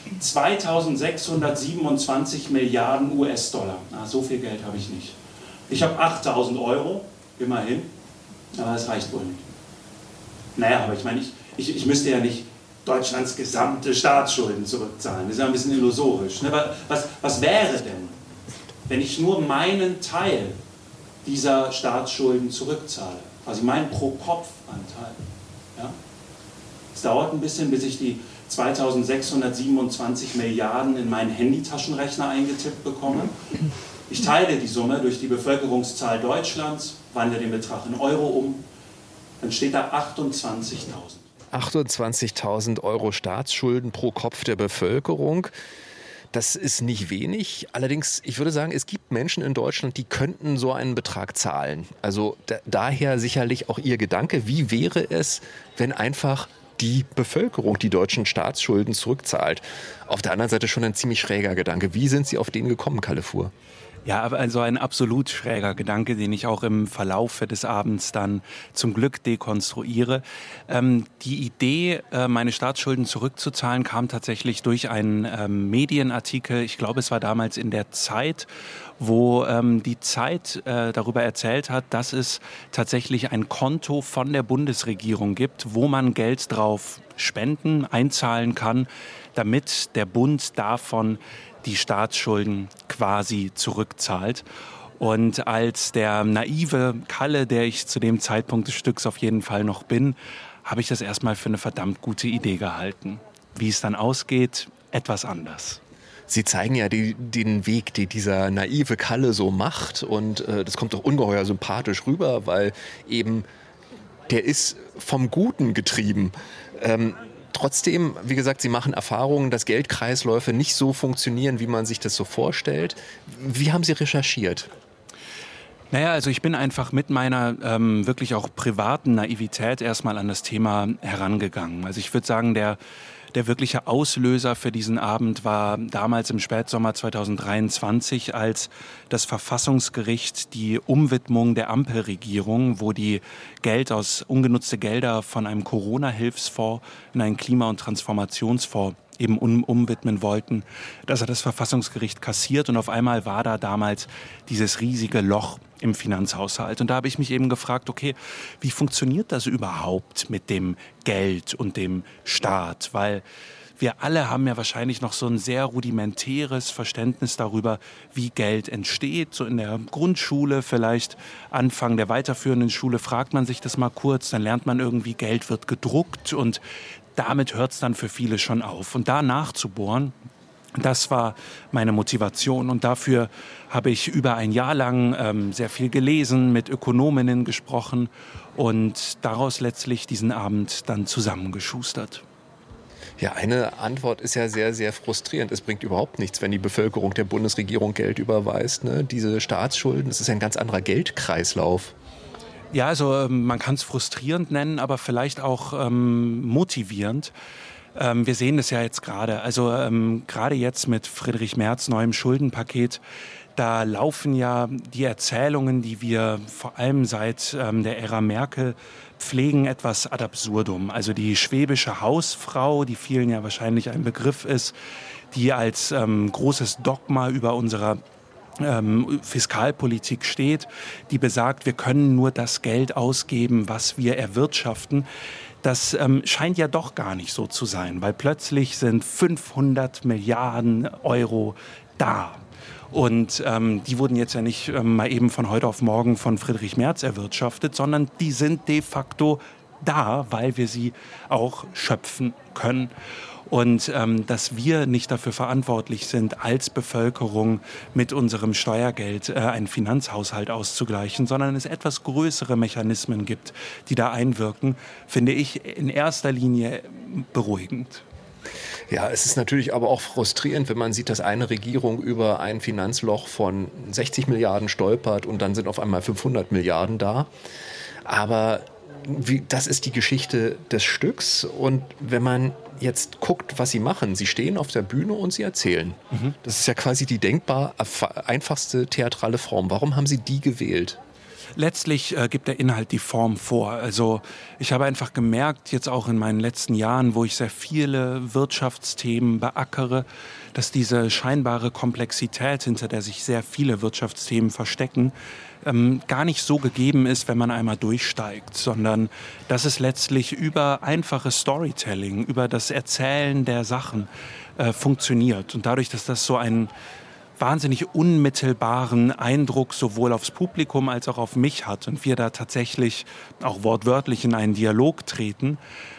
2.627 Milliarden US-Dollar. So viel Geld habe ich nicht. Ich habe 8.000 Euro, immerhin, aber das reicht wohl nicht. Naja, aber ich meine, ich müsste ja nicht Deutschlands gesamte Staatsschulden zurückzahlen. Das ist ja ein bisschen illusorisch. Ne? Was wäre denn, wenn ich nur meinen Teil dieser Staatsschulden zurückzahle? Also meinen Pro-Kopf-Anteil. Ja? Es dauert ein bisschen, bis ich die 2.627 Milliarden in meinen Handytaschenrechner eingetippt bekomme. Ich teile die Summe durch die Bevölkerungszahl Deutschlands, wandle den Betrag in Euro um, dann steht da 28.000. 28.000 Euro Staatsschulden pro Kopf der Bevölkerung. Das ist nicht wenig. Allerdings, ich würde sagen, es gibt Menschen in Deutschland, die könnten so einen Betrag zahlen. Also daher sicherlich auch Ihr Gedanke. Wie wäre es, wenn einfach die Bevölkerung die deutschen Staatsschulden zurückzahlt? Auf der anderen Seite schon ein ziemlich schräger Gedanke. Wie sind Sie auf den gekommen, Kalle Fuhr? Ja, aber also ein absolut schräger Gedanke, den ich auch im Verlauf des Abends dann zum Glück dekonstruiere. Die Idee, meine Staatsschulden zurückzuzahlen, kam tatsächlich durch einen Medienartikel, ich glaube es war damals in der Zeit, wo die Zeit darüber erzählt hat, dass es tatsächlich ein Konto von der Bundesregierung gibt, wo man Geld drauf Spenden einzahlen kann, damit der Bund davon die Staatsschulden quasi zurückzahlt. Und als der naive Kalle, der ich zu dem Zeitpunkt des Stücks auf jeden Fall noch bin, habe ich das erstmal für eine verdammt gute Idee gehalten. Wie es dann ausgeht, etwas anders. Sie zeigen ja den Weg, den dieser naive Kalle so macht. Und das kommt doch ungeheuer sympathisch rüber, weil eben der ist vom Guten getrieben. Trotzdem, wie gesagt, Sie machen Erfahrungen, dass Geldkreisläufe nicht so funktionieren, wie man sich das so vorstellt. Wie haben Sie recherchiert? Naja, also ich bin einfach mit meiner wirklich auch privaten Naivität erstmal an das Thema herangegangen. Also ich würde sagen, der wirkliche Auslöser für diesen Abend war damals im Spätsommer 2023, als das Verfassungsgericht die Umwidmung der Ampelregierung, wo die ungenutzte Gelder von einem Corona-Hilfsfonds in einen Klima- und Transformationsfonds eben umwidmen wollten, dass er das Verfassungsgericht kassiert und auf einmal war da damals dieses riesige Loch im Finanzhaushalt. Und da habe ich mich eben gefragt, okay, wie funktioniert das überhaupt mit dem Geld und dem Staat? Weil wir alle haben ja wahrscheinlich noch so ein sehr rudimentäres Verständnis darüber, wie Geld entsteht. So in der Grundschule, vielleicht Anfang der weiterführenden Schule fragt man sich das mal kurz, dann lernt man irgendwie, Geld wird gedruckt und damit hört es dann für viele schon auf. Und da nachzubohren, das war meine Motivation. Und dafür habe ich über ein Jahr lang sehr viel gelesen, mit Ökonominnen gesprochen und daraus letztlich diesen Abend dann zusammengeschustert. Ja, eine Antwort ist ja sehr, sehr frustrierend. Es bringt überhaupt nichts, wenn die Bevölkerung der Bundesregierung Geld überweist. Ne? Diese Staatsschulden, das ist ein ganz anderer Geldkreislauf. Ja, also man kann es frustrierend nennen, aber vielleicht auch motivierend. Wir sehen das ja jetzt gerade. Also gerade jetzt mit Friedrich Merz neuem Schuldenpaket, da laufen ja die Erzählungen, die wir vor allem seit der Ära Merkel pflegen, etwas ad absurdum. Also die schwäbische Hausfrau, die vielen ja wahrscheinlich ein Begriff ist, die als großes Dogma über unserer Fiskalpolitik steht, die besagt, wir können nur das Geld ausgeben, was wir erwirtschaften. Das scheint ja doch gar nicht so zu sein, weil plötzlich sind 500 Milliarden Euro da. Und die wurden jetzt ja nicht mal eben von heute auf morgen von Friedrich Merz erwirtschaftet, sondern die sind de facto da, weil wir sie auch schöpfen können. Und dass wir nicht dafür verantwortlich sind, als Bevölkerung mit unserem Steuergeld einen Finanzhaushalt auszugleichen, sondern es etwas größere Mechanismen gibt, die da einwirken, finde ich in erster Linie beruhigend. Ja, es ist natürlich aber auch frustrierend, wenn man sieht, dass eine Regierung über ein Finanzloch von 60 Milliarden stolpert und dann sind auf einmal 500 Milliarden da. Aber das ist die Geschichte des Stücks. Und wenn man jetzt guckt, was sie machen, sie stehen auf der Bühne und sie erzählen. Das ist ja quasi die denkbar einfachste theatrale Form. Warum haben Sie die gewählt? Letztlich gibt der Inhalt die Form vor. Also ich habe einfach gemerkt, jetzt auch in meinen letzten Jahren, wo ich sehr viele Wirtschaftsthemen beackere, dass diese scheinbare Komplexität, hinter der sich sehr viele Wirtschaftsthemen verstecken, gar nicht so gegeben ist, wenn man einmal durchsteigt, sondern dass es letztlich über einfaches Storytelling, über das Erzählen der Sachen funktioniert. Und dadurch, dass das so einen wahnsinnig unmittelbaren Eindruck sowohl aufs Publikum als auch auf mich hat und wir da tatsächlich auch wortwörtlich in einen Dialog treten,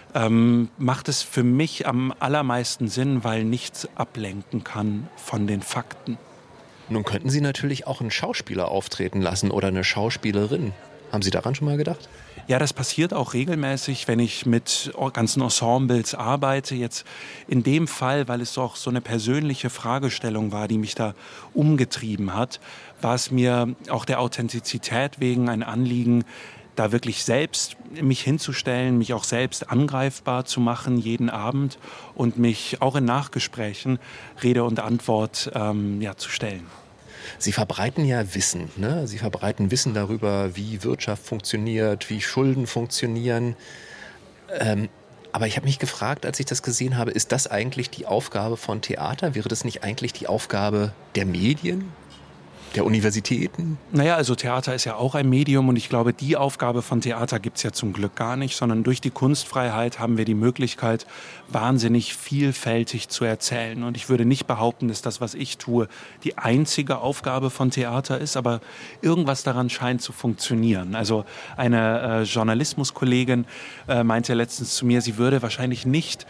macht es für mich am allermeisten Sinn, weil nichts ablenken kann von den Fakten. Nun könnten Sie natürlich auch einen Schauspieler auftreten lassen oder eine Schauspielerin. Haben Sie daran schon mal gedacht? Ja, das passiert auch regelmäßig, wenn ich mit ganzen Ensembles arbeite. Jetzt in dem Fall, weil es auch so eine persönliche Fragestellung war, die mich da umgetrieben hat, war es mir auch der Authentizität wegen ein Anliegen, da wirklich selbst mich hinzustellen, mich auch selbst angreifbar zu machen jeden Abend und mich auch in Nachgesprächen Rede und Antwort zu stellen. Sie verbreiten ja Wissen, ne? Sie verbreiten Wissen darüber, wie Wirtschaft funktioniert, wie Schulden funktionieren. Aber ich habe mich gefragt, als ich das gesehen habe, ist das eigentlich die Aufgabe von Theater? Wäre das nicht eigentlich die Aufgabe der Medien? der Universitäten? Naja, also Theater ist ja auch ein Medium und ich glaube, die Aufgabe von Theater gibt es ja zum Glück gar nicht, sondern durch die Kunstfreiheit haben wir die Möglichkeit, wahnsinnig vielfältig zu erzählen. Und ich würde nicht behaupten, dass das, was ich tue, die einzige Aufgabe von Theater ist, aber irgendwas daran scheint zu funktionieren. Also eine Journalismuskollegin meinte letztens zu mir, sie würde wahrscheinlich nicht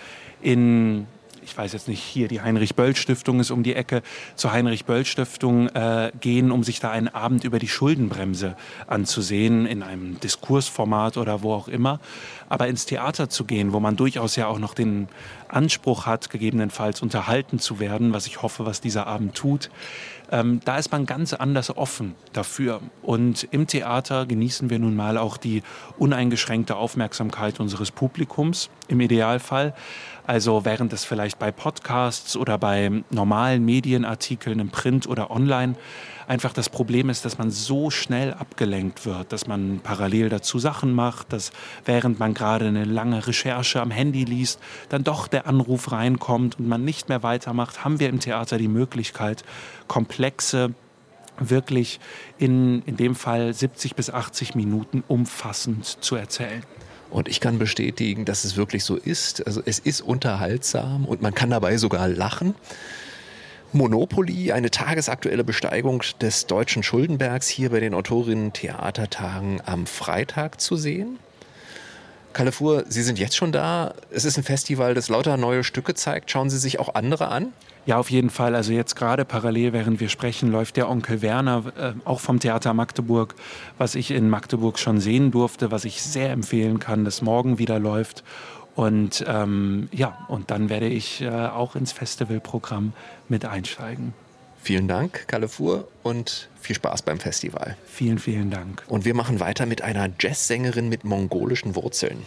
ich weiß jetzt nicht, hier die Heinrich-Böll-Stiftung ist um die Ecke, zur Heinrich-Böll-Stiftung gehen, um sich da einen Abend über die Schuldenbremse anzusehen, in einem Diskursformat oder wo auch immer. Aber ins Theater zu gehen, wo man durchaus ja auch noch den Anspruch hat, gegebenenfalls unterhalten zu werden, was ich hoffe, was dieser Abend tut, da ist man ganz anders offen dafür. Und im Theater genießen wir nun mal auch die uneingeschränkte Aufmerksamkeit unseres Publikums, im Idealfall. Also während es vielleicht bei Podcasts oder bei normalen Medienartikeln im Print oder online einfach das Problem ist, dass man so schnell abgelenkt wird, dass man parallel dazu Sachen macht, dass während man gerade eine lange Recherche am Handy liest, dann doch der Anruf reinkommt und man nicht mehr weitermacht, haben wir im Theater die Möglichkeit, komplexe, wirklich in dem Fall 70 bis 80 Minuten umfassend zu erzählen. Und ich kann bestätigen, dass es wirklich so ist. Also es ist unterhaltsam und man kann dabei sogar lachen. Monopoly, eine tagesaktuelle Besteigung des Deutschen Schuldenbergs, hier bei den Autorinnen-Theatertagen am Freitag zu sehen. Carrefour, Sie sind jetzt schon da. Es ist ein Festival, das lauter neue Stücke zeigt. Schauen Sie sich auch andere an? Ja, auf jeden Fall. Also jetzt gerade parallel, während wir sprechen, läuft der Onkel Werner, auch vom Theater Magdeburg, was ich in Magdeburg schon sehen durfte, was ich sehr empfehlen kann, das morgen wieder läuft. Und und dann werde ich auch ins Festivalprogramm mit einsteigen. Vielen Dank, Carrefour, und viel Spaß beim Festival. Vielen, vielen Dank. Und wir machen weiter mit einer Jazzsängerin mit mongolischen Wurzeln.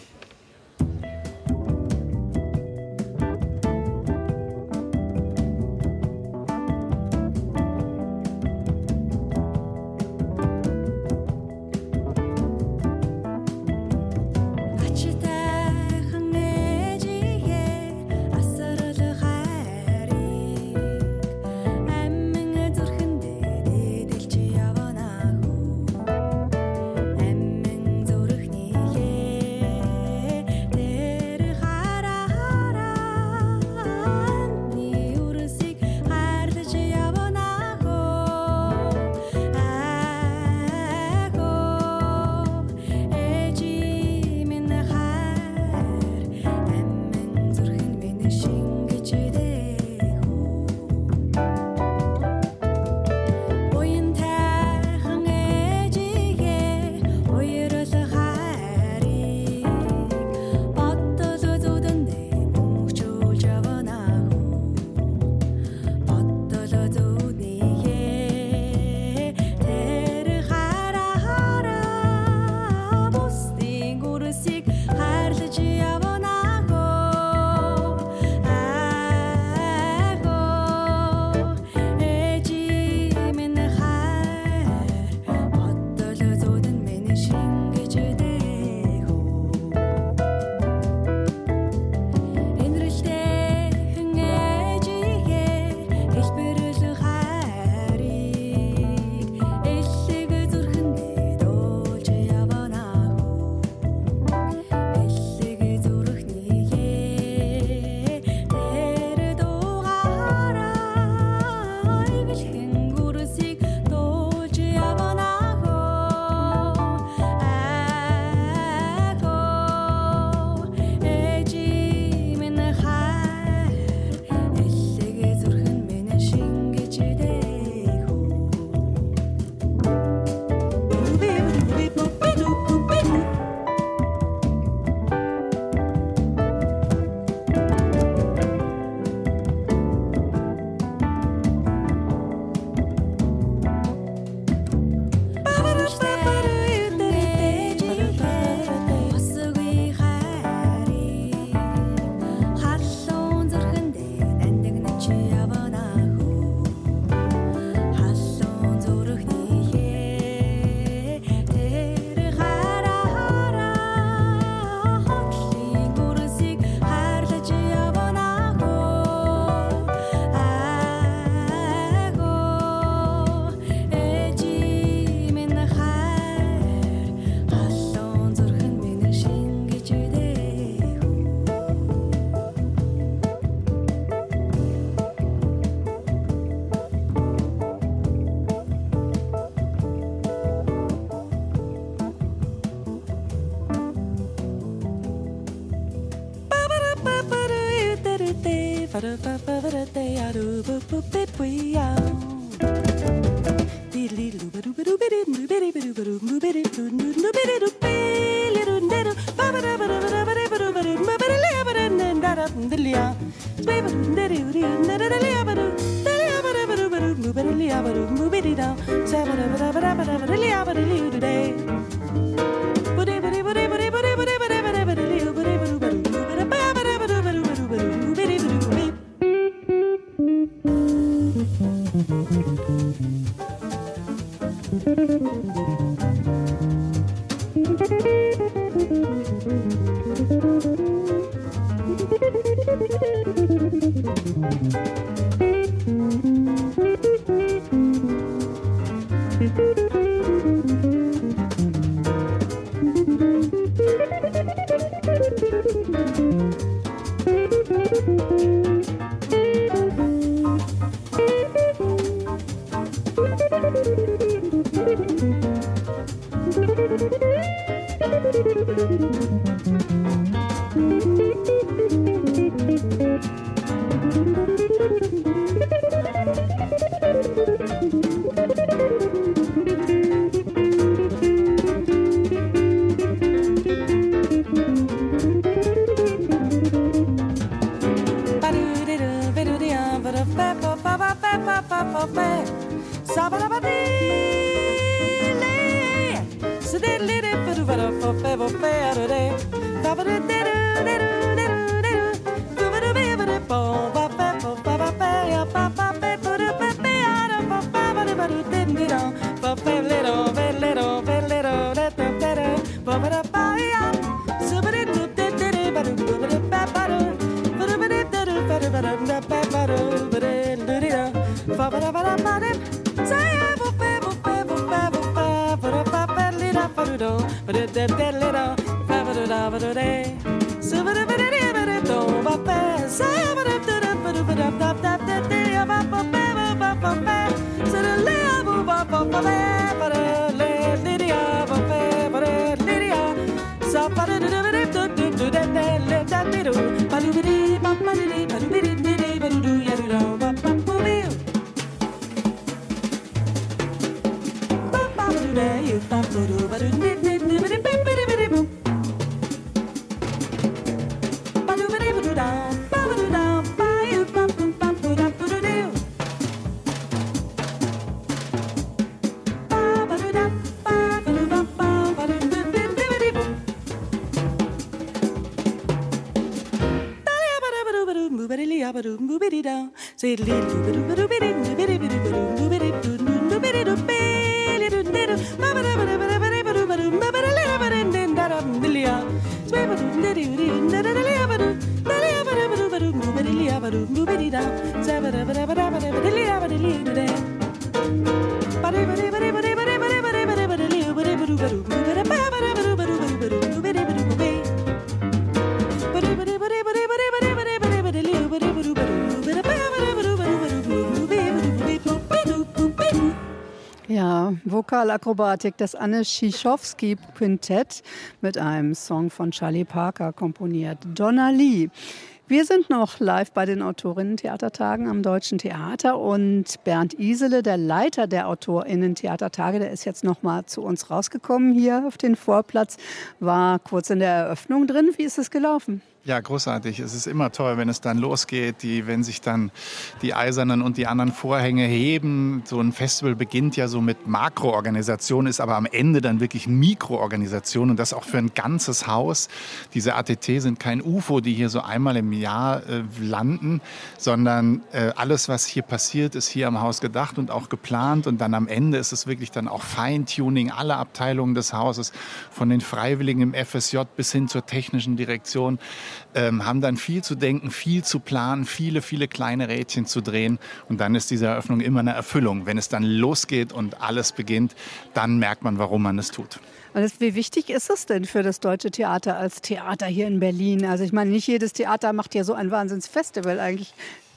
Ja, Vokalakrobatik, das Anne Schischowski-Quintett mit einem Song von Charlie Parker komponiert. Donna Lee. Wir sind noch live bei den Autorinnen-Theatertagen am Deutschen Theater und Bernd Isele, der Leiter der Autorinnen-Theatertage, der ist jetzt noch mal zu uns rausgekommen hier auf den Vorplatz, war kurz in der Eröffnung drin. Wie ist es gelaufen? Ja, großartig. Es ist immer toll, wenn es dann losgeht, wenn sich dann die eisernen und die anderen Vorhänge heben. So ein Festival beginnt ja so mit Makroorganisation, ist aber am Ende dann wirklich Mikroorganisation und das auch für ein ganzes Haus. Diese ATT sind kein UFO, die hier so einmal im Jahr landen, sondern alles, was hier passiert, ist hier am Haus gedacht und auch geplant und dann am Ende ist es wirklich dann auch Feintuning aller Abteilungen des Hauses, von den Freiwilligen im FSJ bis hin zur technischen Direktion. Haben dann viel zu denken, viel zu planen, viele kleine Rädchen zu drehen. Und dann ist diese Eröffnung immer eine Erfüllung. Wenn es dann losgeht und alles beginnt, dann merkt man, warum man es tut. Und wie wichtig ist es denn für das Deutsche Theater als Theater hier in Berlin? Also ich meine, nicht jedes Theater macht ja so ein Wahnsinnsfestival. Eigentlich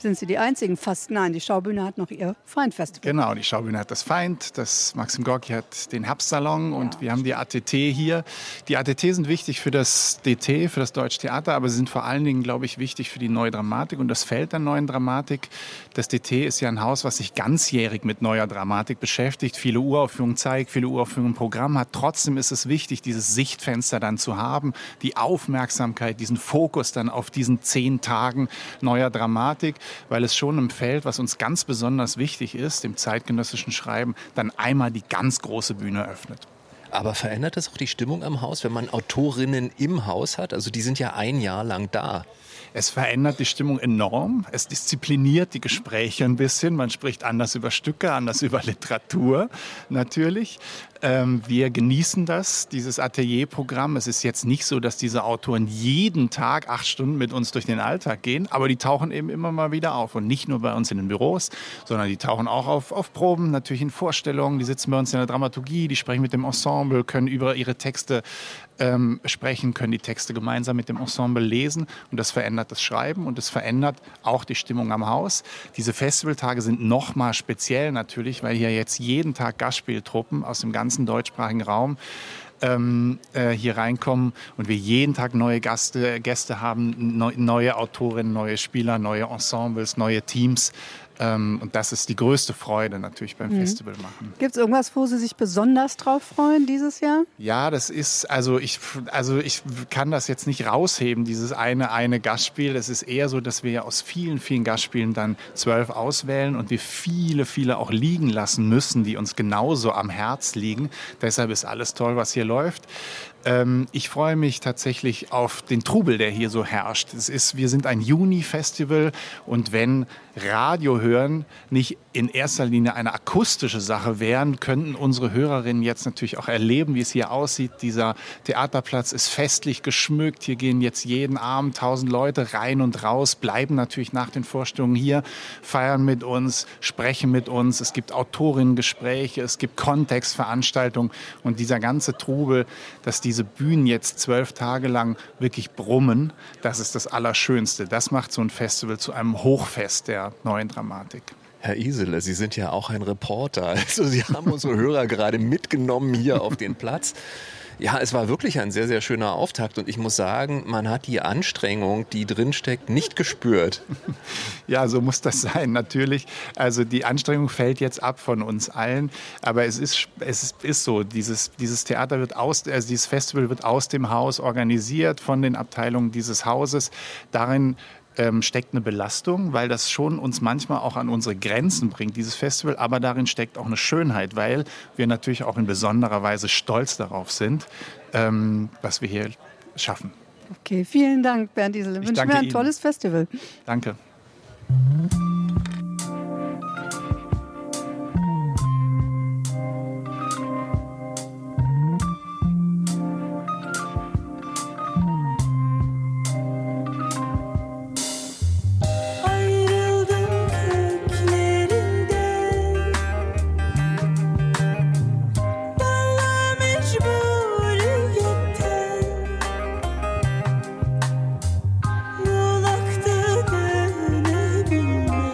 sind Sie die Einzigen? Fast nein, die Schaubühne hat noch ihr Feind-Festival. Genau, die Schaubühne hat das Feind, das Maxim Gorki hat den Herbstsalon und wir haben die ATT hier. Die ATT sind wichtig für das DT, für das Deutsche Theater, aber sie sind vor allen Dingen, glaube ich, wichtig für die Neue Dramatik und das Feld der Neuen Dramatik. Das DT ist ja ein Haus, was sich ganzjährig mit neuer Dramatik beschäftigt, viele Uraufführungen zeigt, viele Uraufführungen im Programm hat. Trotzdem ist es wichtig, dieses Sichtfenster dann zu haben, die Aufmerksamkeit, diesen Fokus dann auf diesen 10 Tagen neuer Dramatik, weil es schon im Feld, was uns ganz besonders wichtig ist, dem zeitgenössischen Schreiben, dann einmal die ganz große Bühne öffnet. Aber verändert das auch die Stimmung am Haus, wenn man Autorinnen im Haus hat? Also die sind ja ein Jahr lang da. Es verändert die Stimmung enorm. Es diszipliniert die Gespräche ein bisschen. Man spricht anders über Stücke, anders über Literatur natürlich. Wir genießen das, dieses Atelierprogramm. Es ist jetzt nicht so, dass diese Autoren jeden Tag 8 Stunden mit uns durch den Alltag gehen, aber die tauchen eben immer mal wieder auf. Und nicht nur bei uns in den Büros, sondern die tauchen auch auf Proben, natürlich in Vorstellungen. Die sitzen bei uns in der Dramaturgie, die sprechen mit dem Ensemble, können über ihre Texte sprechen, können die Texte gemeinsam mit dem Ensemble lesen. Und das verändert das Schreiben und es verändert auch die Stimmung am Haus. Diese Festivaltage sind noch mal speziell natürlich, weil hier jetzt jeden Tag Gastspieltruppen aus dem ganzen deutschsprachigen Raum hier reinkommen und wir jeden Tag neue Gäste haben, neue Autorinnen, neue Spieler, neue Ensembles, neue Teams. Und das ist die größte Freude natürlich beim Festival machen. Gibt es irgendwas, wo Sie sich besonders drauf freuen dieses Jahr? Ja, das ist, also ich kann das jetzt nicht rausheben, dieses eine Gastspiel. Es ist eher so, dass wir ja aus vielen, vielen Gastspielen dann 12 auswählen und wir viele auch liegen lassen müssen, die uns genauso am Herz liegen. Deshalb ist alles toll, was hier läuft. Ich freue mich tatsächlich auf den Trubel, der hier so herrscht. Wir sind ein Juni-Festival und wenn Radio hören nicht in erster Linie eine akustische Sache wären, könnten unsere Hörerinnen jetzt natürlich auch erleben, wie es hier aussieht. Dieser Theaterplatz ist festlich geschmückt. Hier gehen jetzt jeden Abend 1000 Leute rein und raus, bleiben natürlich nach den Vorstellungen hier, feiern mit uns, sprechen mit uns. Es gibt Autorinnengespräche, es gibt Kontextveranstaltungen und dieser ganze Trubel, dass diese Bühnen jetzt 12 Tage lang wirklich brummen, das ist das Allerschönste. Das macht so ein Festival zu einem Hochfest der Neuen Dramatik. Herr Isele, Sie sind ja auch ein Reporter. Also Sie haben unsere Hörer gerade mitgenommen hier auf den Platz. Ja, es war wirklich ein sehr, sehr schöner Auftakt und ich muss sagen, man hat die Anstrengung, die drinsteckt, nicht gespürt. Ja, so muss das sein, natürlich. Also die Anstrengung fällt jetzt ab von uns allen, aber es ist so, dieses Theater wird dieses Festival wird aus dem Haus organisiert von den Abteilungen dieses Hauses. Darin steckt eine Belastung, weil das schon uns manchmal auch an unsere Grenzen bringt, dieses Festival. Aber darin steckt auch eine Schönheit, weil wir natürlich auch in besonderer Weise stolz darauf sind, was wir hier schaffen. Okay, vielen Dank, Bernd Isele. Ich wünsche mir ein tolles Festival. Danke. Yolakta dönebilmek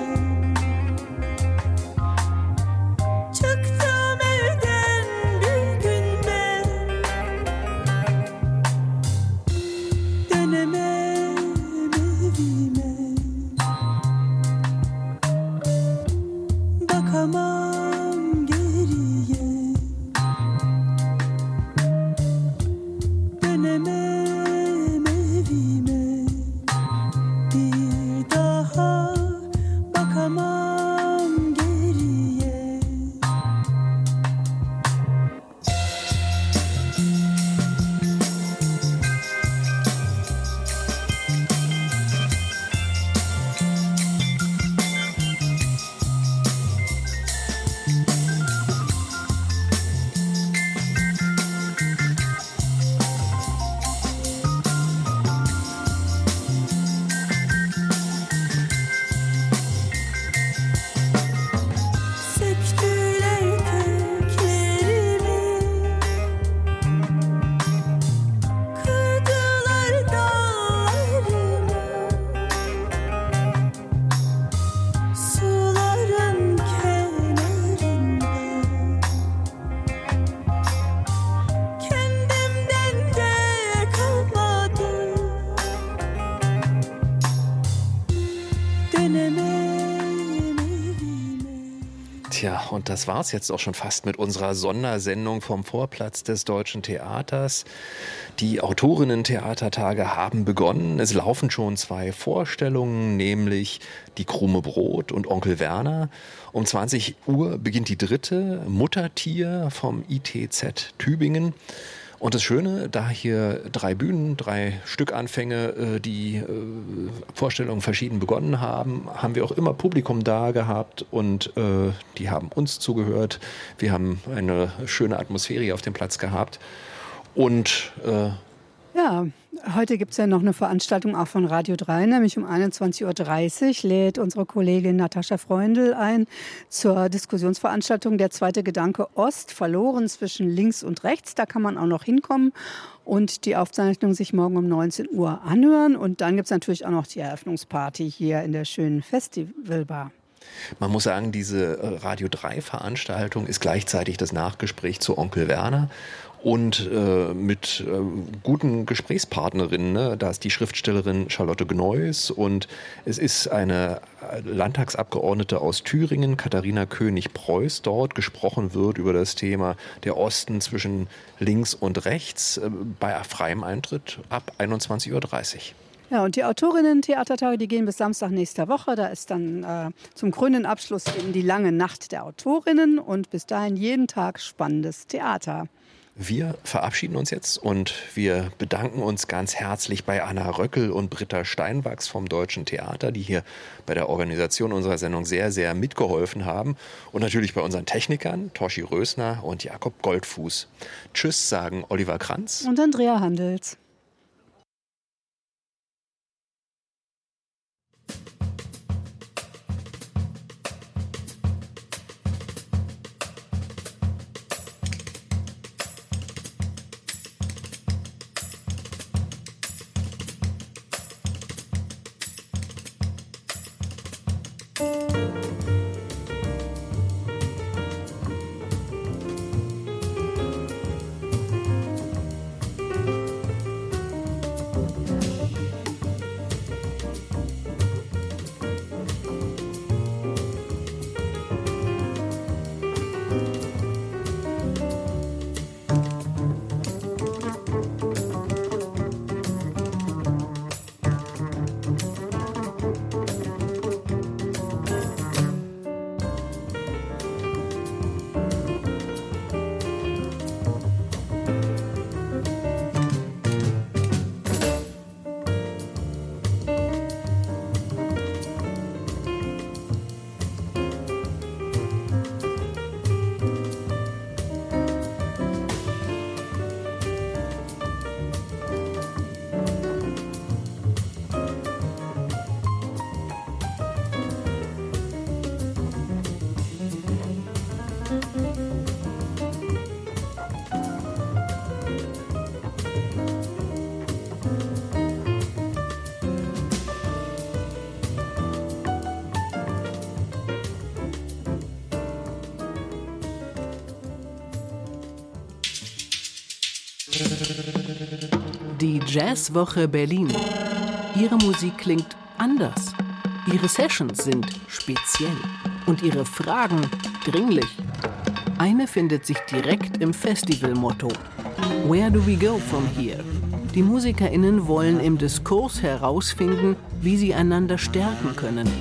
und das war's jetzt auch schon fast mit unserer Sondersendung vom Vorplatz des Deutschen Theaters. Die Autorinnen-Theatertage haben begonnen. Es laufen schon 2 Vorstellungen, nämlich Die Krume Brot und Onkel Werner. Um 20 Uhr beginnt die 3. Muttertier vom ITZ Tübingen. Und das Schöne, da hier 3 Bühnen, 3 Stückanfänge, die Vorstellungen verschieden begonnen haben, haben wir auch immer Publikum da gehabt und die haben uns zugehört. Wir haben eine schöne Atmosphäre auf dem Platz gehabt. Und ja, heute gibt es ja noch eine Veranstaltung auch von Radio 3, nämlich um 21.30 Uhr lädt unsere Kollegin Natascha Freundl ein zur Diskussionsveranstaltung Der zweite Gedanke Ost, verloren zwischen links und rechts. Da kann man auch noch hinkommen und die Aufzeichnung sich morgen um 19 Uhr anhören. Und dann gibt es natürlich auch noch die Eröffnungsparty hier in der schönen Festivalbar. Man muss sagen, diese Radio 3-Veranstaltung ist gleichzeitig das Nachgespräch zu Onkel Werner. Und mit guten Gesprächspartnerinnen, ne? Da ist die Schriftstellerin Charlotte Gneuss und es ist eine Landtagsabgeordnete aus Thüringen, Katharina König-Preuß, dort gesprochen wird über das Thema der Osten zwischen links und rechts bei freiem Eintritt ab 21.30 Uhr. Ja, und die Autorinnen-Theatertage, die gehen bis Samstag nächster Woche. Da ist dann zum krönenden Abschluss eben die lange Nacht der Autorinnen und bis dahin jeden Tag spannendes Theater. Wir verabschieden uns jetzt und wir bedanken uns ganz herzlich bei Anna Röckel und Britta Steinwachs vom Deutschen Theater, die hier bei der Organisation unserer Sendung sehr, sehr mitgeholfen haben. Und natürlich bei unseren Technikern, Toschi Rösner und Jakob Goldfuß. Tschüss, sagen Oliver Kranz und Andrea Handels. Die Jazzwoche Berlin. Ihre Musik klingt anders. Ihre Sessions sind speziell und ihre Fragen dringlich. Eine findet sich direkt im Festivalmotto. Where do we go from here? Die MusikerInnen wollen im Diskurs herausfinden, wie sie einander stärken können.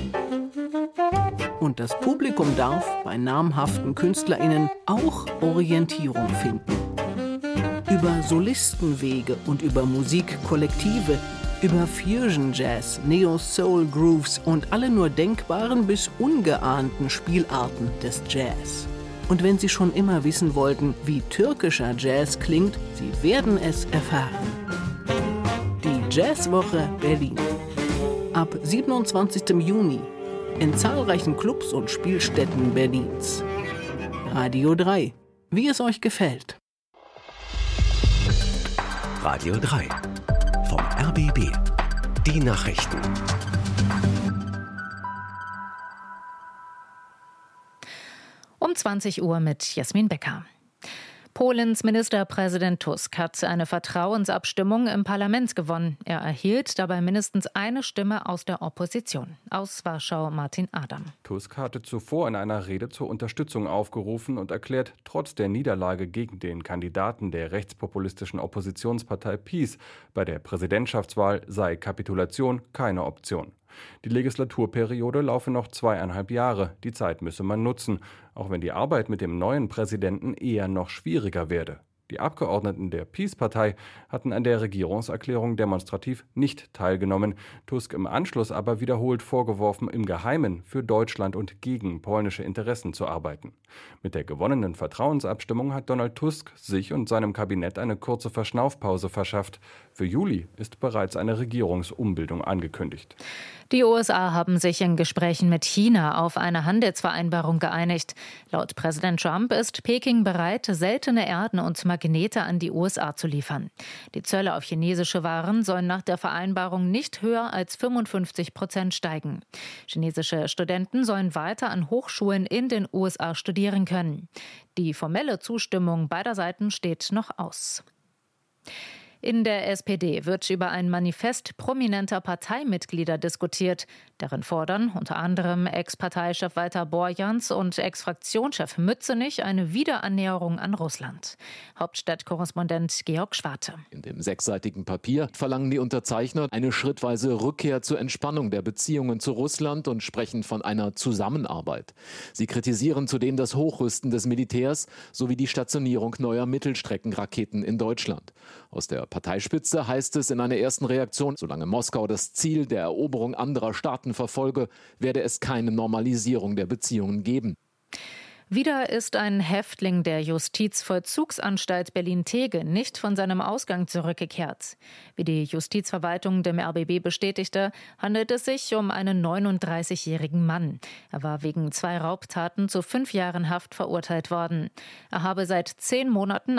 Und das Publikum darf bei namhaften KünstlerInnen auch Orientierung finden. Über Solistenwege und über Musikkollektive, über Fusion Jazz, Neo-Soul Grooves und alle nur denkbaren bis ungeahnten Spielarten des Jazz. Und wenn Sie schon immer wissen wollten, wie türkischer Jazz klingt, Sie werden es erfahren. Die Jazzwoche Berlin. Ab 27. Juni in zahlreichen Clubs und Spielstätten Berlins. Radio 3. Wie es euch gefällt. Radio 3 vom RBB. Die Nachrichten. Um 20 Uhr mit Jasmin Becker. Polens Ministerpräsident Tusk hat eine Vertrauensabstimmung im Parlament gewonnen. Er erhielt dabei mindestens eine Stimme aus der Opposition. Aus Warschau Martin Adam. Tusk hatte zuvor in einer Rede zur Unterstützung aufgerufen und erklärt, trotz der Niederlage gegen den Kandidaten der rechtspopulistischen Oppositionspartei PiS bei der Präsidentschaftswahl sei Kapitulation keine Option. Die Legislaturperiode laufe noch 2,5 Jahre. Die Zeit müsse man nutzen, auch wenn die Arbeit mit dem neuen Präsidenten eher noch schwieriger werde. Die Abgeordneten der PiS-Partei hatten an der Regierungserklärung demonstrativ nicht teilgenommen, Tusk im Anschluss aber wiederholt vorgeworfen, im Geheimen für Deutschland und gegen polnische Interessen zu arbeiten. Mit der gewonnenen Vertrauensabstimmung hat Donald Tusk sich und seinem Kabinett eine kurze Verschnaufpause verschafft. Für Juli ist bereits eine Regierungsumbildung angekündigt. Die USA haben sich in Gesprächen mit China auf eine Handelsvereinbarung geeinigt. Laut Präsident Trump ist Peking bereit, seltene Erden und Magnete an die USA zu liefern. Die Zölle auf chinesische Waren sollen nach der Vereinbarung nicht höher als 55% steigen. Chinesische Studenten sollen weiter an Hochschulen in den USA studieren können. Die formelle Zustimmung beider Seiten steht noch aus. In der SPD wird über ein Manifest prominenter Parteimitglieder diskutiert. Darin fordern unter anderem Ex-Parteichef Walter Borjans und Ex-Fraktionschef Mützenich eine Wiederannäherung an Russland. Hauptstadtkorrespondent Georg Schwarte. In dem 6-seitigen Papier verlangen die Unterzeichner eine schrittweise Rückkehr zur Entspannung der Beziehungen zu Russland und sprechen von einer Zusammenarbeit. Sie kritisieren zudem das Hochrüsten des Militärs sowie die Stationierung neuer Mittelstreckenraketen in Deutschland. Aus der Parteispitze heißt es in einer ersten Reaktion, solange Moskau das Ziel der Eroberung anderer Staaten verfolge, werde es keine Normalisierung der Beziehungen geben. Wieder ist ein Häftling der Justizvollzugsanstalt Berlin-Tegel nicht von seinem Ausgang zurückgekehrt. Wie die Justizverwaltung dem RBB bestätigte, handelt es sich um einen 39-jährigen Mann. Er war wegen 2 Raubtaten zu 5 Jahren Haft verurteilt worden. Er habe seit 10 Monaten